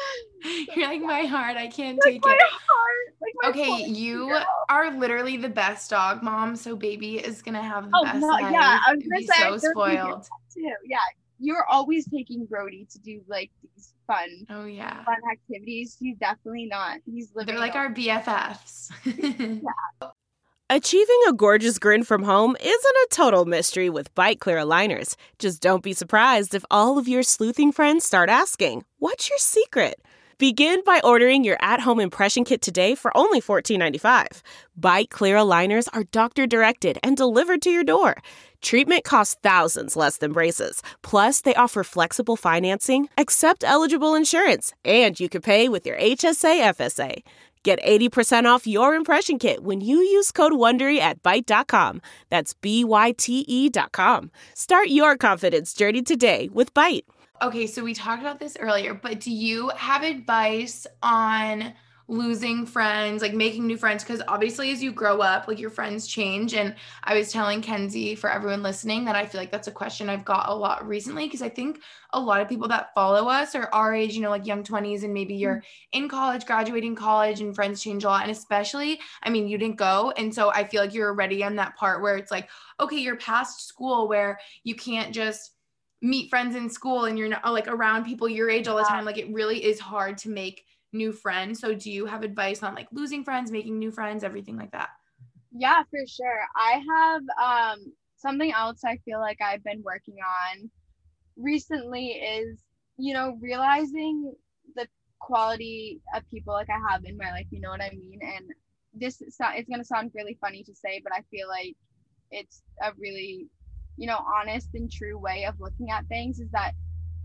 E: you're like my heart, I can't like take
F: my
E: it
F: heart. Like my
E: okay you
F: girl.
E: Are literally the best dog mom, so baby is gonna have the
F: oh,
E: best
F: no,
E: life.
F: Yeah, I was gonna
E: be
F: say
E: so spoiled
F: too. Yeah, you're always taking Brody to do like these fun
E: oh yeah
F: fun activities. He's definitely not he's living
E: they're like our B F Fs.
F: Yeah.
G: Achieving a gorgeous grin from home isn't a total mystery with Byte Clear aligners. Just don't be surprised if all of your sleuthing friends start asking, what's your secret? Begin by ordering your at-home impression kit today for only fourteen ninety-five. Byte Clear aligners are doctor-directed and delivered to your door. Treatment costs thousands less than braces. Plus, they offer flexible financing, accept eligible insurance, and you can pay with your H S A F S A. Get eighty percent off your impression kit when you use code WONDERY at byte dot com. That's B Y T E dot com. Start your confidence journey today with Byte.
E: Okay, so we talked about this earlier, but do you have advice on losing friends, like making new friends? Because obviously as you grow up, like your friends change. And I was telling Kenzie, for everyone listening, that I feel like that's a question I've got a lot recently, because I think a lot of people that follow us are our age, you know, like young twenties, and maybe you're in college, graduating college, and friends change a lot. And especially, I mean, you didn't go. And so I feel like you're already on that part where it's like, okay, you're past school where you can't just meet friends in school and you're not like around people your age all the time. Like it really is hard to make new friends. So do you have advice on like losing friends, making new friends, everything like that?
F: Yeah, for sure. I have um something else I feel like I've been working on recently is, you know, realizing the quality of people like I have in my life, you know what I mean? And this is not, it's going to sound really funny to say, but I feel like it's a really, you know, honest and true way of looking at things, is that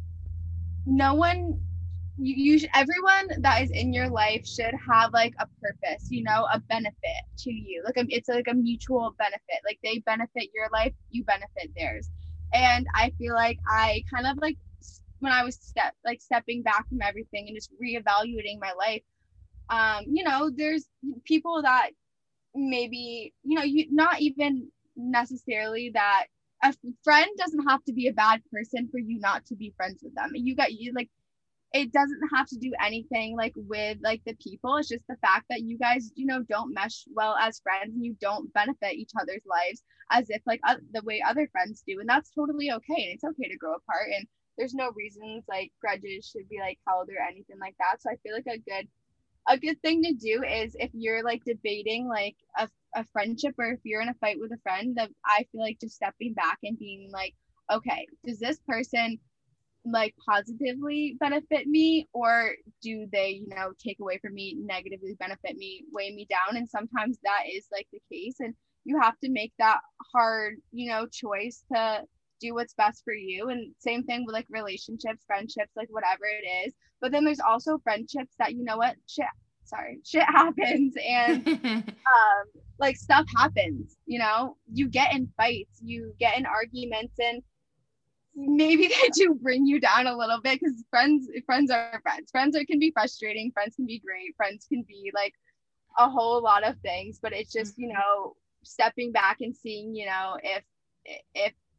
F: no one, you, you sh- everyone that is in your life should have like a purpose, you know, a benefit to you. Like a, it's like a mutual benefit. Like they benefit your life, you benefit theirs. And I feel like I kind of like when I was step like stepping back from everything and just reevaluating my life, um, you know, there's people that maybe, you know, you not even necessarily that a friend doesn't have to be a bad person for you not to be friends with them. You got you like, it doesn't have to do anything like with like the people. It's just the fact that you guys, you know, don't mesh well as friends, and you don't benefit each other's lives as if like uh, the way other friends do. And that's totally okay. And it's okay to grow apart. And there's no reasons like grudges should be like held or anything like that. So I feel like a good, a good thing to do is if you're like debating like a, a friendship, or if you're in a fight with a friend, that I feel like just stepping back and being like, okay, does this person like positively benefit me, or do they, you know, take away from me, negatively benefit me, weigh me down? And sometimes that is like the case, and you have to make that hard, you know, choice to do what's best for you. And same thing with like relationships, friendships, like whatever it is. But then there's also friendships that, you know what, shit sorry shit happens, and um like stuff happens, you know, you get in fights, you get in arguments, and maybe they do bring you down a little bit, because friends friends are friends friends are can be frustrating, friends can be great, friends can be like a whole lot of things. But it's just, you know, stepping back and seeing, you know, if if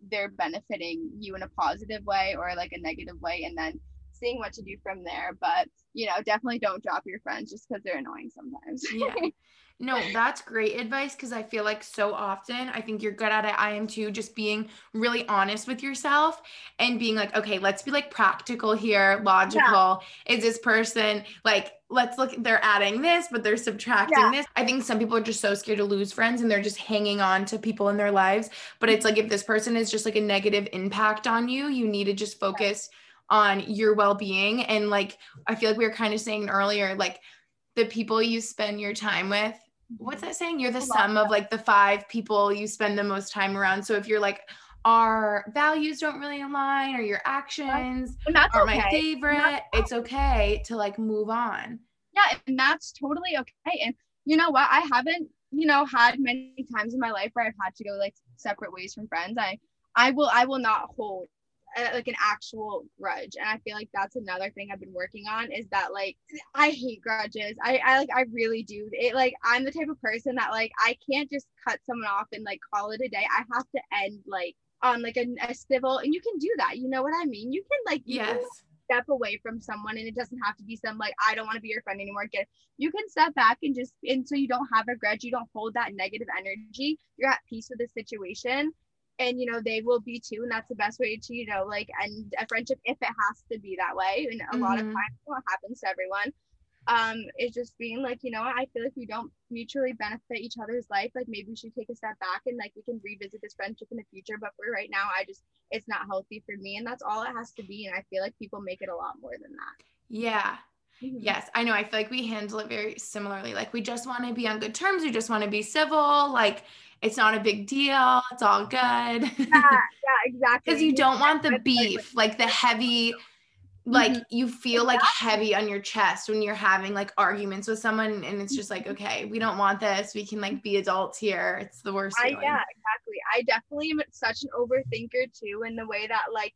F: they're benefiting you in a positive way or like a negative way, and then seeing what to do from there. But you know, definitely don't drop your friends just because they're annoying sometimes.
E: Yeah. No, that's great advice, because I feel like so often, I think you're good at it, I am too, just being really honest with yourself and being like, okay, let's be like practical here, logical. Yeah. Is this person like, let's look, they're adding this, but they're subtracting yeah. this. I think some people are just so scared to lose friends and they're just hanging on to people in their lives. But it's like, if this person is just like a negative impact on you, you need to just focus yeah. on your well-being. And like, I feel like we were kind of saying earlier, like the people you spend your time with, what's that saying? You're the sum of like the five people you spend the most time around. So if you're like, our values don't really align, or your actions aren't okay. my favorite, it's okay to like move on.
F: Yeah. And that's totally okay. And you know what? I haven't, you know, had many times in my life where I've had to go like separate ways from friends. I, I will, I will not hold uh, like an actual grudge. And I feel like that's another thing I've been working on, is that like, I hate grudges. I, I like, I really do it. Like, I'm the type of person that like, I can't just cut someone off and like call it a day. I have to end like on like a, a civil, and you can do that. You know what I mean? You can like, you
E: yes.
F: can step away from someone, and it doesn't have to be some like, I don't want to be your friend anymore. Get, you can step back and just, and so you don't have a grudge, you don't hold that negative energy. You're at peace with the situation. And, you know, they will be too. And that's the best way to, you know, like end a friendship if it has to be that way. And a mm-hmm. lot of times what happens to everyone um, is just being like, you know, I feel like we don't mutually benefit each other's life. Like maybe we should take a step back and like we can revisit this friendship in the future. But for right now, I just, it's not healthy for me. And that's all it has to be. And I feel like people make it a lot more than that.
E: Yeah. Mm-hmm. Yes, I know. I feel like we handle it very similarly. Like we just want to be on good terms. We just want to be civil. Like, it's not a big deal. It's all good. Yeah,
F: yeah, exactly.
E: Because you don't want the beef, like the heavy, like mm-hmm. you feel like heavy on your chest when you're having like arguments with someone, and it's just like, okay, we don't want this. We can like be adults here. It's the worst
F: I,
E: feeling.
F: Yeah, exactly. I definitely am such an overthinker too, in the way that like,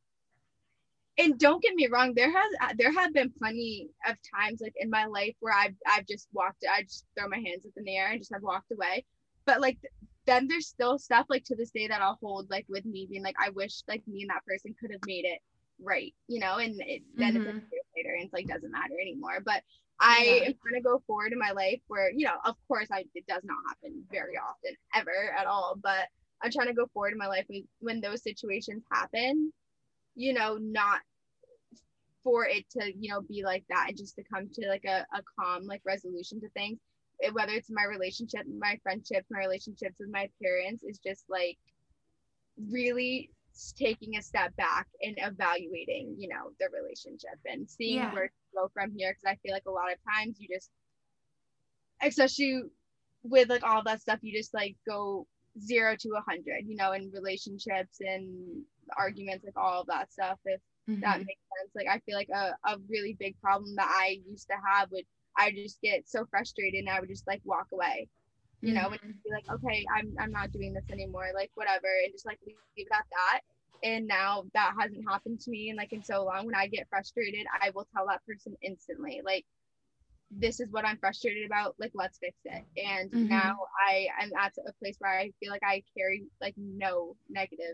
F: and don't get me wrong, there has there have been plenty of times like in my life where I've I've just walked, I just throw my hands up in the air and just have walked away. But like then there's still stuff like to this day that I'll hold like with me, being like, I wish like me and that person could have made it right, you know, and it, then mm-hmm. it's like years later and it's like doesn't matter anymore. But I yeah. am trying to go forward in my life where, you know, of course I it does not happen very often ever at all, but I'm trying to go forward in my life when, when those situations happen, you know, not for it to, you know, be like that, and just to come to like a, a calm like resolution to things. It, whether it's my relationship, my friendships, my relationships with my parents, is just like really taking a step back and evaluating, you know, the relationship and seeing yeah. where to go from here. Because I feel like a lot of times you just, especially with like all that stuff, you just like go zero to a hundred, you know, in relationships and arguments, like all of that stuff. If mm-hmm. that makes sense. Like I feel like a, a really big problem that I used to have would, I just get so frustrated and I would just like walk away, you know, mm-hmm. and be like, okay, I'm I'm not doing this anymore, like whatever, and just like leave it at that. And now that hasn't happened to me in like in so long. When I get frustrated, I will tell that person instantly, like, this is what I'm frustrated about, like let's fix it. And mm-hmm. now I am at a place where I feel like I carry like no negative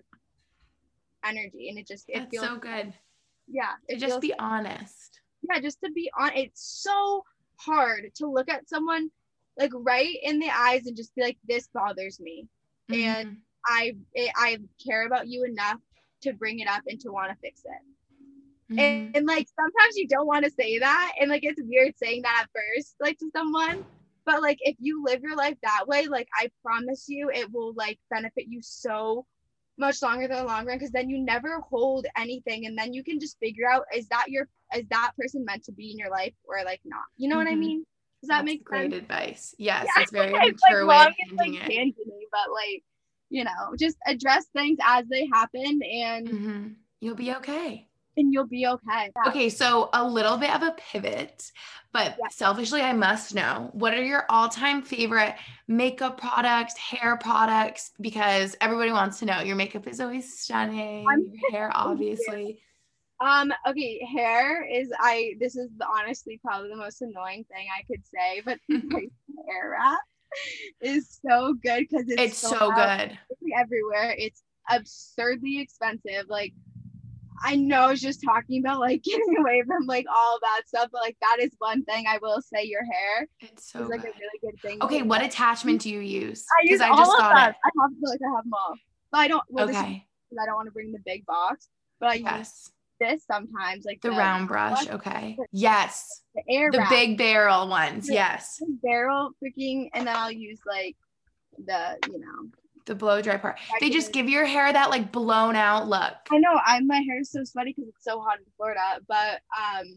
F: energy, and it just it
E: That's
F: feels
E: so good.
F: Yeah,
E: to just be honest.
F: Yeah, just to be on. It's so hard to look at someone like right in the eyes and just be like, this bothers me, mm-hmm. and I it, I care about you enough to bring it up and to want to fix it. Mm-hmm. And, and like sometimes you don't want to say that, and like it's weird saying that at first, like to someone, but like if you live your life that way, like I promise you it will like benefit you so much longer than the long run, because then you never hold anything, and then you can just figure out, is that your is that person meant to be in your life or like not, you know mm-hmm. what I mean? Does that
E: That's
F: make
E: great
F: sense?
E: Advice. Yes,
F: yeah,
E: it's very
F: it's
E: mature
F: like
E: way
F: long,
E: of
F: it's like
E: handling it.
F: tangent-y, but like, you know, just address things as they happen, and
E: mm-hmm. you'll be okay.
F: And you'll be okay. Yeah.
E: Okay, so a little bit of a pivot, but yeah. selfishly, I must know, what are your all-time favorite makeup products, hair products? Because everybody wants to know. Your makeup is always stunning. I'm your hair, obviously.
F: Um, okay, hair is, I, this is the, honestly probably the most annoying thing I could say, but the hair wrap is so good because it's,
E: it's
F: so,
E: so good.
F: It's everywhere. It's absurdly expensive. Like, I know I was just talking about like getting away from like all that stuff, but like that is one thing I will say, your hair
E: It's so
F: is like
E: good.
F: a really good thing.
E: Okay, what attachment do you use?
F: I use
E: I
F: all
E: just
F: of
E: got
F: them.
E: it.
F: I have like I have them all, but I don't. Well, this is
E: Okay.
F: because I don't want to bring the big box, but I use
E: Yes.
F: this sometimes, like
E: The round brush. Okay. Yes.
F: the air
E: The
F: wrap,
E: big barrel ones.
F: the
E: Yes.
F: big barrel freaking, and then I'll use like the, you know,
E: The blow dry part. They just give your hair that like blown out look.
F: I know I'm my hair is so sweaty because it's so hot in Florida, but um,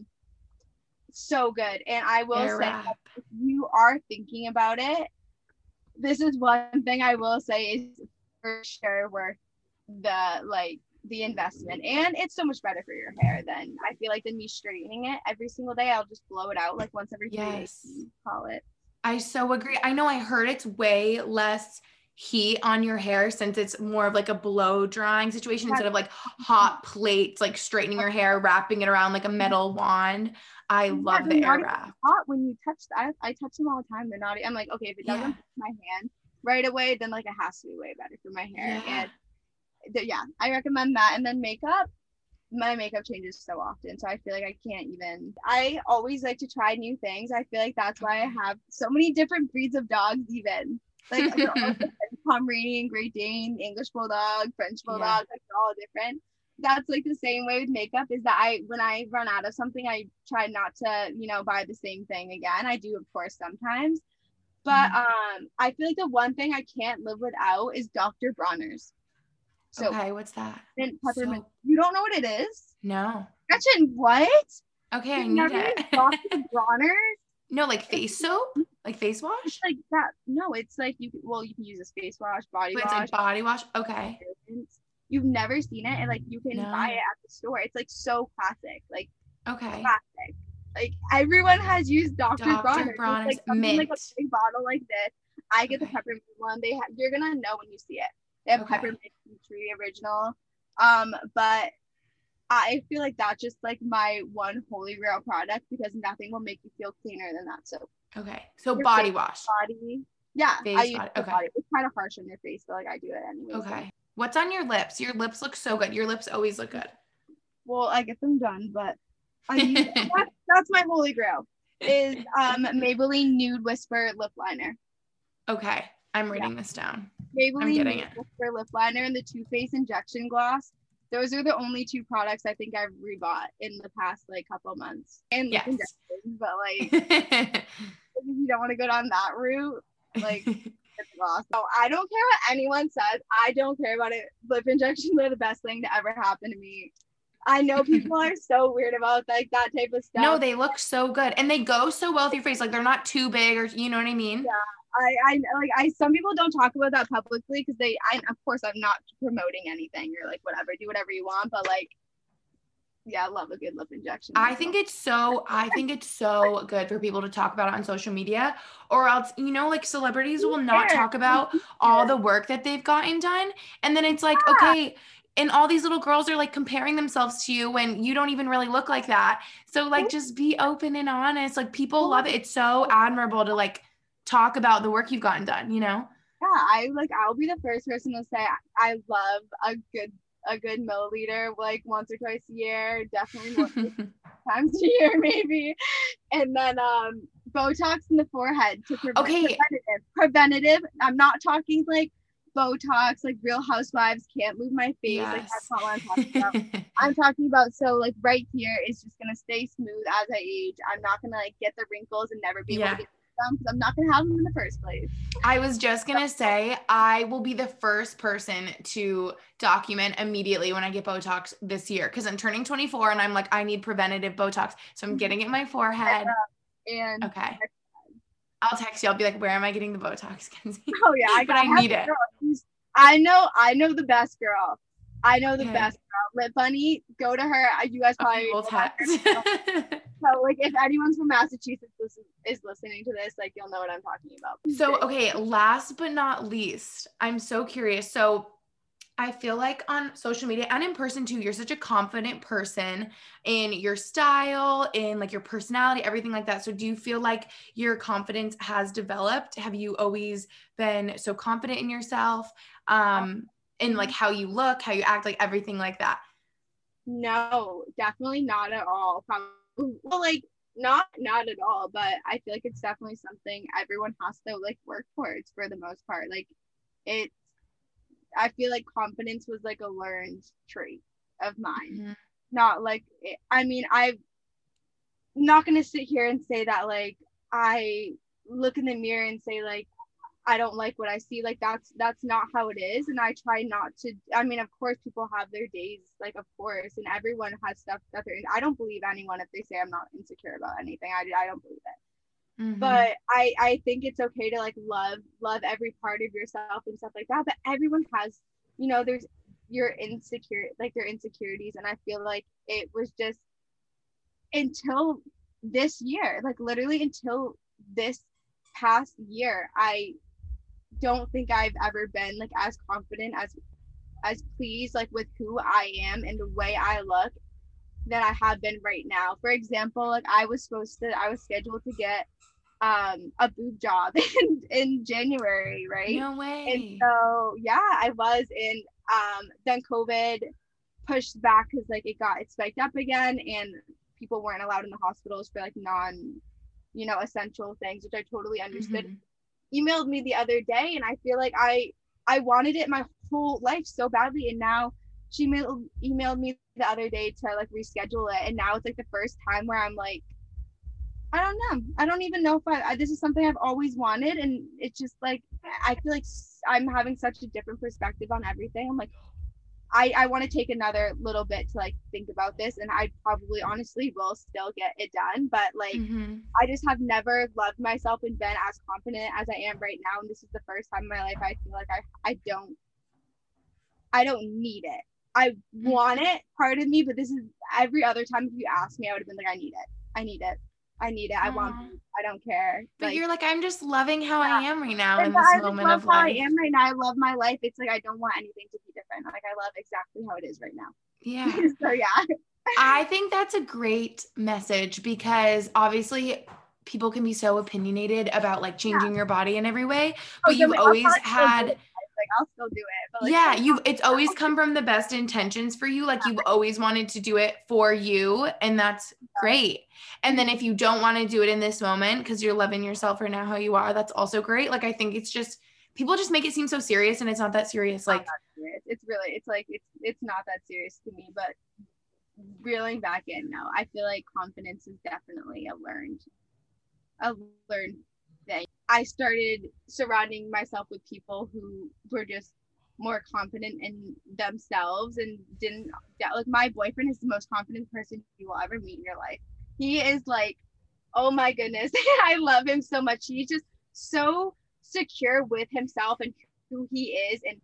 F: so good. And I will
E: Hair
F: say,
E: wrap.
F: that if you are thinking about it, this is one thing I will say is for sure worth the like the investment, and it's so much better for your hair than I feel like than me straightening it every single day. I'll just blow it out like once every three
E: Yes.
F: days. Call it.
E: I so agree. I know I heard it's way less heat on your hair since it's more of like a blow drying situation instead of like hot plates, like straightening your hair, wrapping it around like a metal wand. I love
F: Yeah,
E: the
F: they're
E: air
F: not
E: wrap.
F: even hot when you touch that. I, I touch them all the time. They're not. I'm like, okay, if it doesn't
E: Yeah.
F: touch my hand right away, then like it has to be way better for my hair.
E: Yeah.
F: And th- yeah, I recommend that. And then makeup. My makeup changes so often, so I feel like I can't even. I always like to try new things. I feel like that's why I have so many different breeds of dogs, even like they're all different. Pomeranian, Great Dane, English Bulldog, French Bulldog,
E: Yeah.
F: like they're all different. That's like the same way with makeup, is that I when I run out of something, I try not to, you know, buy the same thing again. I do, of course, sometimes, but um I feel like the one thing I can't live without is Doctor Bronner's. So
E: Okay, what's that?
F: mint peppermint.
E: So-
F: You don't know what it is?
E: No.
F: Gretchen, what?
E: Okay, I
F: You've
E: need
F: never
E: it.
F: used Doctor Bronner's?
E: No, like face soap? Like face wash?
F: It's like that. No, it's like you can, well, you can use a face wash, body
E: But it's
F: wash.
E: like body wash? Okay.
F: You've never seen it, and like you can
E: No.
F: buy it at the store. It's like so classic, like
E: Okay.
F: classic. Like everyone has used Doctor
E: Doctor
F: Bronner's. It's
E: Bronner's
F: like something like a
E: mint.
F: big bottle like this. I get the
E: Okay.
F: peppermint one. They have. You're gonna know when you see it. They have
E: Okay.
F: peppermint tea tree original. Um, but I feel like that's just like my one holy grail product, because nothing will make you feel cleaner than that soap.
E: Okay. So
F: Your
E: body
F: face,
E: wash.
F: Body. Yeah,
E: Face
F: I use
E: body,
F: the
E: okay.
F: body. It's kind of harsh on your face, but like I do it anyway.
E: Okay. What's on your lips? Your lips look so good. Your lips always look good.
F: Well, I get them done, but I use, that's, that's my holy grail is um Maybelline Nude Whisper lip liner.
E: Okay. I'm writing this down.
F: Maybelline
E: getting
F: Nude
E: it.
F: Whisper lip liner and the Too Faced injection gloss. Those are the only two products I think I've rebought in the past like couple months. And lip
E: Yes.
F: injections, but like if you don't want to go down that route, like it's gloss. So I don't care what anyone says. I don't care about it. Lip injections are the best thing to ever happen to me. I know people are so weird about like that type of stuff.
E: No, they look so good. And they go so well with your face. Like they're not too big, or you know what I mean?
F: Yeah. I, I like I some people don't talk about that publicly because they I of course I'm not promoting anything or like whatever, do whatever you want, but like yeah, I love a good lip injection.
E: I think it's so I think it's so good for people to talk about it on social media, or else, you know, like celebrities will not
F: Fair.
E: talk about all the work that they've gotten done. And then it's like, okay, and all these little girls are like comparing themselves to you when you don't even really look like that. So like just be open and honest. Like people love it. It's so admirable to like talk about the work you've gotten done, you know?
F: Yeah, I like I'll be the first person to say I love a good a good milliliter like once or twice a year, definitely more times a year maybe. And then um Botox in the forehead to prevent
E: Okay.
F: preventative. Preventative. I'm not talking like Botox, like Real Housewives can't move my face. Like
E: Yes.
F: that's not what I'm talking about. I'm talking about so like right here is just gonna stay smooth as I age. I'm not gonna like get the wrinkles and never be able
E: Yeah.
F: to get them because I'm not gonna have them in the first place.
E: I was just gonna say I will be the first person to document immediately when I get Botox this year, because I'm turning twenty-four and I'm like, I need preventative Botox. So I'm getting it in my forehead.
F: And
E: Okay. I'll text you. I'll be like, where am I getting the Botox, Kenzie?
F: oh yeah, I
E: But
F: got
E: I
F: have
E: need
F: a
E: it.
F: girl who's- I know I know the best girl. I know the
E: Okay.
F: best girl. Lip Bunny, go to her. I- You guys probably
E: Okay, we'll
F: know about her.
E: text.
F: So like if anyone's from Massachusetts listen, is listening to this, like you'll know what I'm talking about.
E: So, okay, last but not least, I'm so curious. So, I feel like on social media and in person too, you're such a confident person in your style, in like your personality, everything like that. So, do you feel like your confidence has developed? Have you always been so confident in yourself? Um, in like how you look, how you act, like everything like that?
F: No, definitely not at all. Probably, well, like not not at all, but I feel like it's definitely something everyone has to like work towards for the most part. Like it's, I feel like confidence was like a learned trait of mine. Mm-hmm. Not like, I mean, I'm not going to sit here and say that like I look in the mirror and say like, I don't like what I see. Like that's, that's not how it is. And I try not to, I mean, of course people have their days, like, of course, and everyone has stuff that they're, I don't believe anyone if they say I'm not insecure about anything. I, I don't believe it. Mm-hmm. But I, I think it's okay to like love, love every part of yourself and stuff like that. But everyone has, you know, there's your insecure, like their insecurities. And I feel like it was just until this year, like literally until this past year, I don't think I've ever been like as confident, as as pleased like with who I am and the way I look than I have been right now. For example, like I was supposed to, I was scheduled to get um a boob job in, in January, right?
E: No way.
F: And so yeah, I was in um then COVID pushed back because like it got it spiked up again and people weren't allowed in the hospitals for like non, you know, essential things, which I totally understood. Mm-hmm. Emailed me the other day and I feel like I I wanted it my whole life so badly, and now she emailed, emailed me the other day to like reschedule it, and now it's like the first time where I'm like, I don't know, I don't even know if I, I this is something I've always wanted, and it's just like I feel like I'm having such a different perspective on everything. I'm like, I, I want to take another little bit to like think about this, and I probably honestly will still get it done, but like mm-hmm. I just have never loved myself and been as confident as I am right now, and this is the first time in my life I feel like I I don't I don't need it. I want it, part of me, but this is every other time if you ask me I would have been like I need it I need it I need it I want it. I don't care.
E: But
F: like,
E: you're like, I'm just loving how yeah. I am right now
F: and
E: in this
F: I
E: moment
F: love
E: of life.
F: How I am right now. I love my life. It's like I don't want anything to be different. Like I love exactly how it is right now.
E: Yeah.
F: So yeah.
E: I think that's a great message because obviously people can be so opinionated about like changing yeah. your body in every way, but oh, you've like, always had
F: like I'll still do it. But like,
E: yeah, you it's always come from the best intentions for you. Like you've always wanted to do it for you, and that's great. And then if you don't want to do it in this moment because you're loving yourself right now how you are, that's also great. Like I think it's just people just make it seem so serious, and it's not that serious. Like
F: serious. It's really it's like it's it's not that serious to me. But reeling back in, no, I feel like confidence is definitely a learned a learned thing. I started surrounding myself with people who were just more confident in themselves and didn't like my boyfriend is the most confident person you will ever meet in your life. He is like, oh my goodness, I love him so much. He's just so secure with himself and who he is, and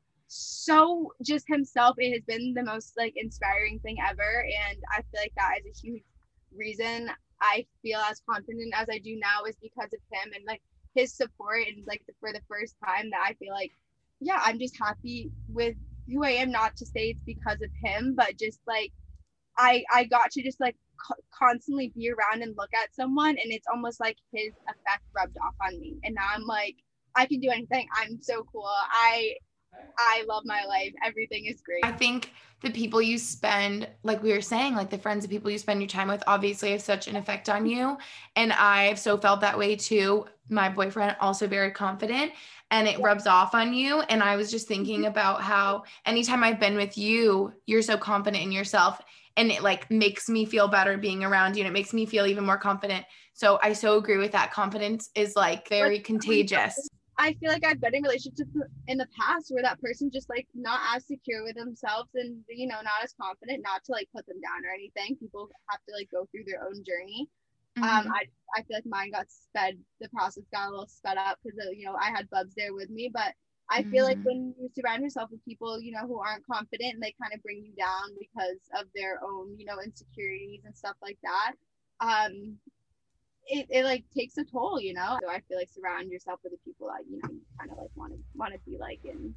F: so just himself. It has been the most like inspiring thing ever, and I feel like that is a huge reason I feel as confident as I do now is because of him and like his support, and like the, for the first time that I feel like, yeah, I'm just happy with who I am. Not to say it's because of him, but just like I I got to just like co- constantly be around and look at someone, and it's almost like his effect rubbed off on me, and now I'm like, I can do anything. I'm so cool. I I love my life. Everything is great.
E: I think the people you spend, like we were saying, like the friends and people you spend your time with obviously have such an effect on you. And I've so felt that way too. My boyfriend also very confident, and it rubs off on you. And I was just thinking about how anytime I've been with you, you're so confident in yourself, and it like makes me feel better being around you, and it makes me feel even more confident. So I so agree with that. Confidence is like very contagious.
F: I feel like I've been in relationships in the past where that person just like not as secure with themselves and, you know, not as confident, not to like put them down or anything. People have to like go through their own journey. Mm-hmm. Um, I, I feel like mine got sped, the process got a little sped up because, you know, I had Bubs there with me, but I mm-hmm. feel like when you surround yourself with people, you know, who aren't confident and they kind of bring you down because of their own, you know, insecurities and stuff like that. Um, It, it like takes a toll, you know. So I feel like surround yourself with the people that, you know, you kind of like want to want to be like, and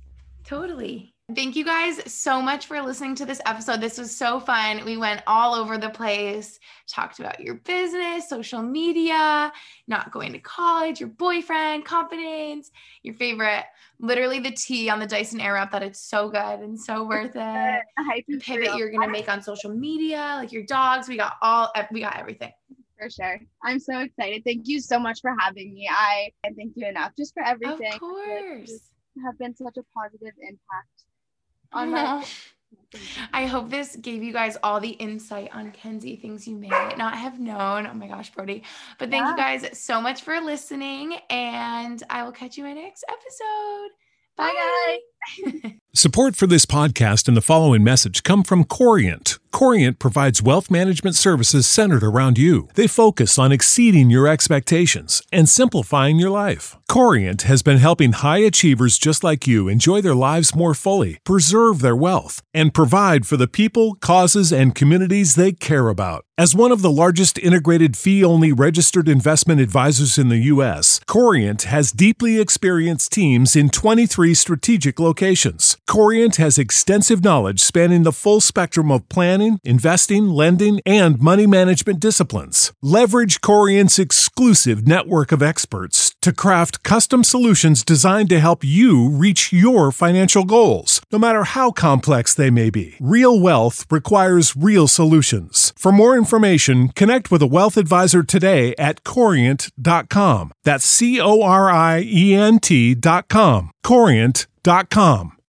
E: Totally. Thank you guys so much for listening to this episode. This was so fun. We went all over the place, talked about your business, social media, not going to college, your boyfriend, confidence, your favorite, literally the tea on the Dyson Airwrap that it's so good and so worth it. The pivot you're going to make on social media, like your dogs. We got all, we got everything.
F: For sure. I'm so excited. Thank you so much for having me. I can't thank you enough just for everything.
E: Of course.
F: You have been such a positive impact on my.
E: I hope this gave you guys all the insight on Kenzie, things you may not have known. Oh my gosh, Brody. But thank yeah. you guys so much for listening, and I will catch you in my next episode. Bye, Bye guys.
H: Support for this podcast and the following message come from Corient. Corient provides wealth management services centered around you. They focus on exceeding your expectations and simplifying your life. Corient has been helping high achievers just like you enjoy their lives more fully, preserve their wealth, and provide for the people, causes, and communities they care about. As one of the largest integrated fee-only registered investment advisors in the U S, Corient has deeply experienced teams in twenty-three strategic locations. Corient has extensive knowledge spanning the full spectrum of planning, investing, lending, and money management disciplines. Leverage Corient's exclusive network of experts to craft custom solutions designed to help you reach your financial goals, no matter how complex they may be. Real wealth requires real solutions. For more information, connect with a wealth advisor today at corient dot com. That's C O R I E N T dot com. corient dot com.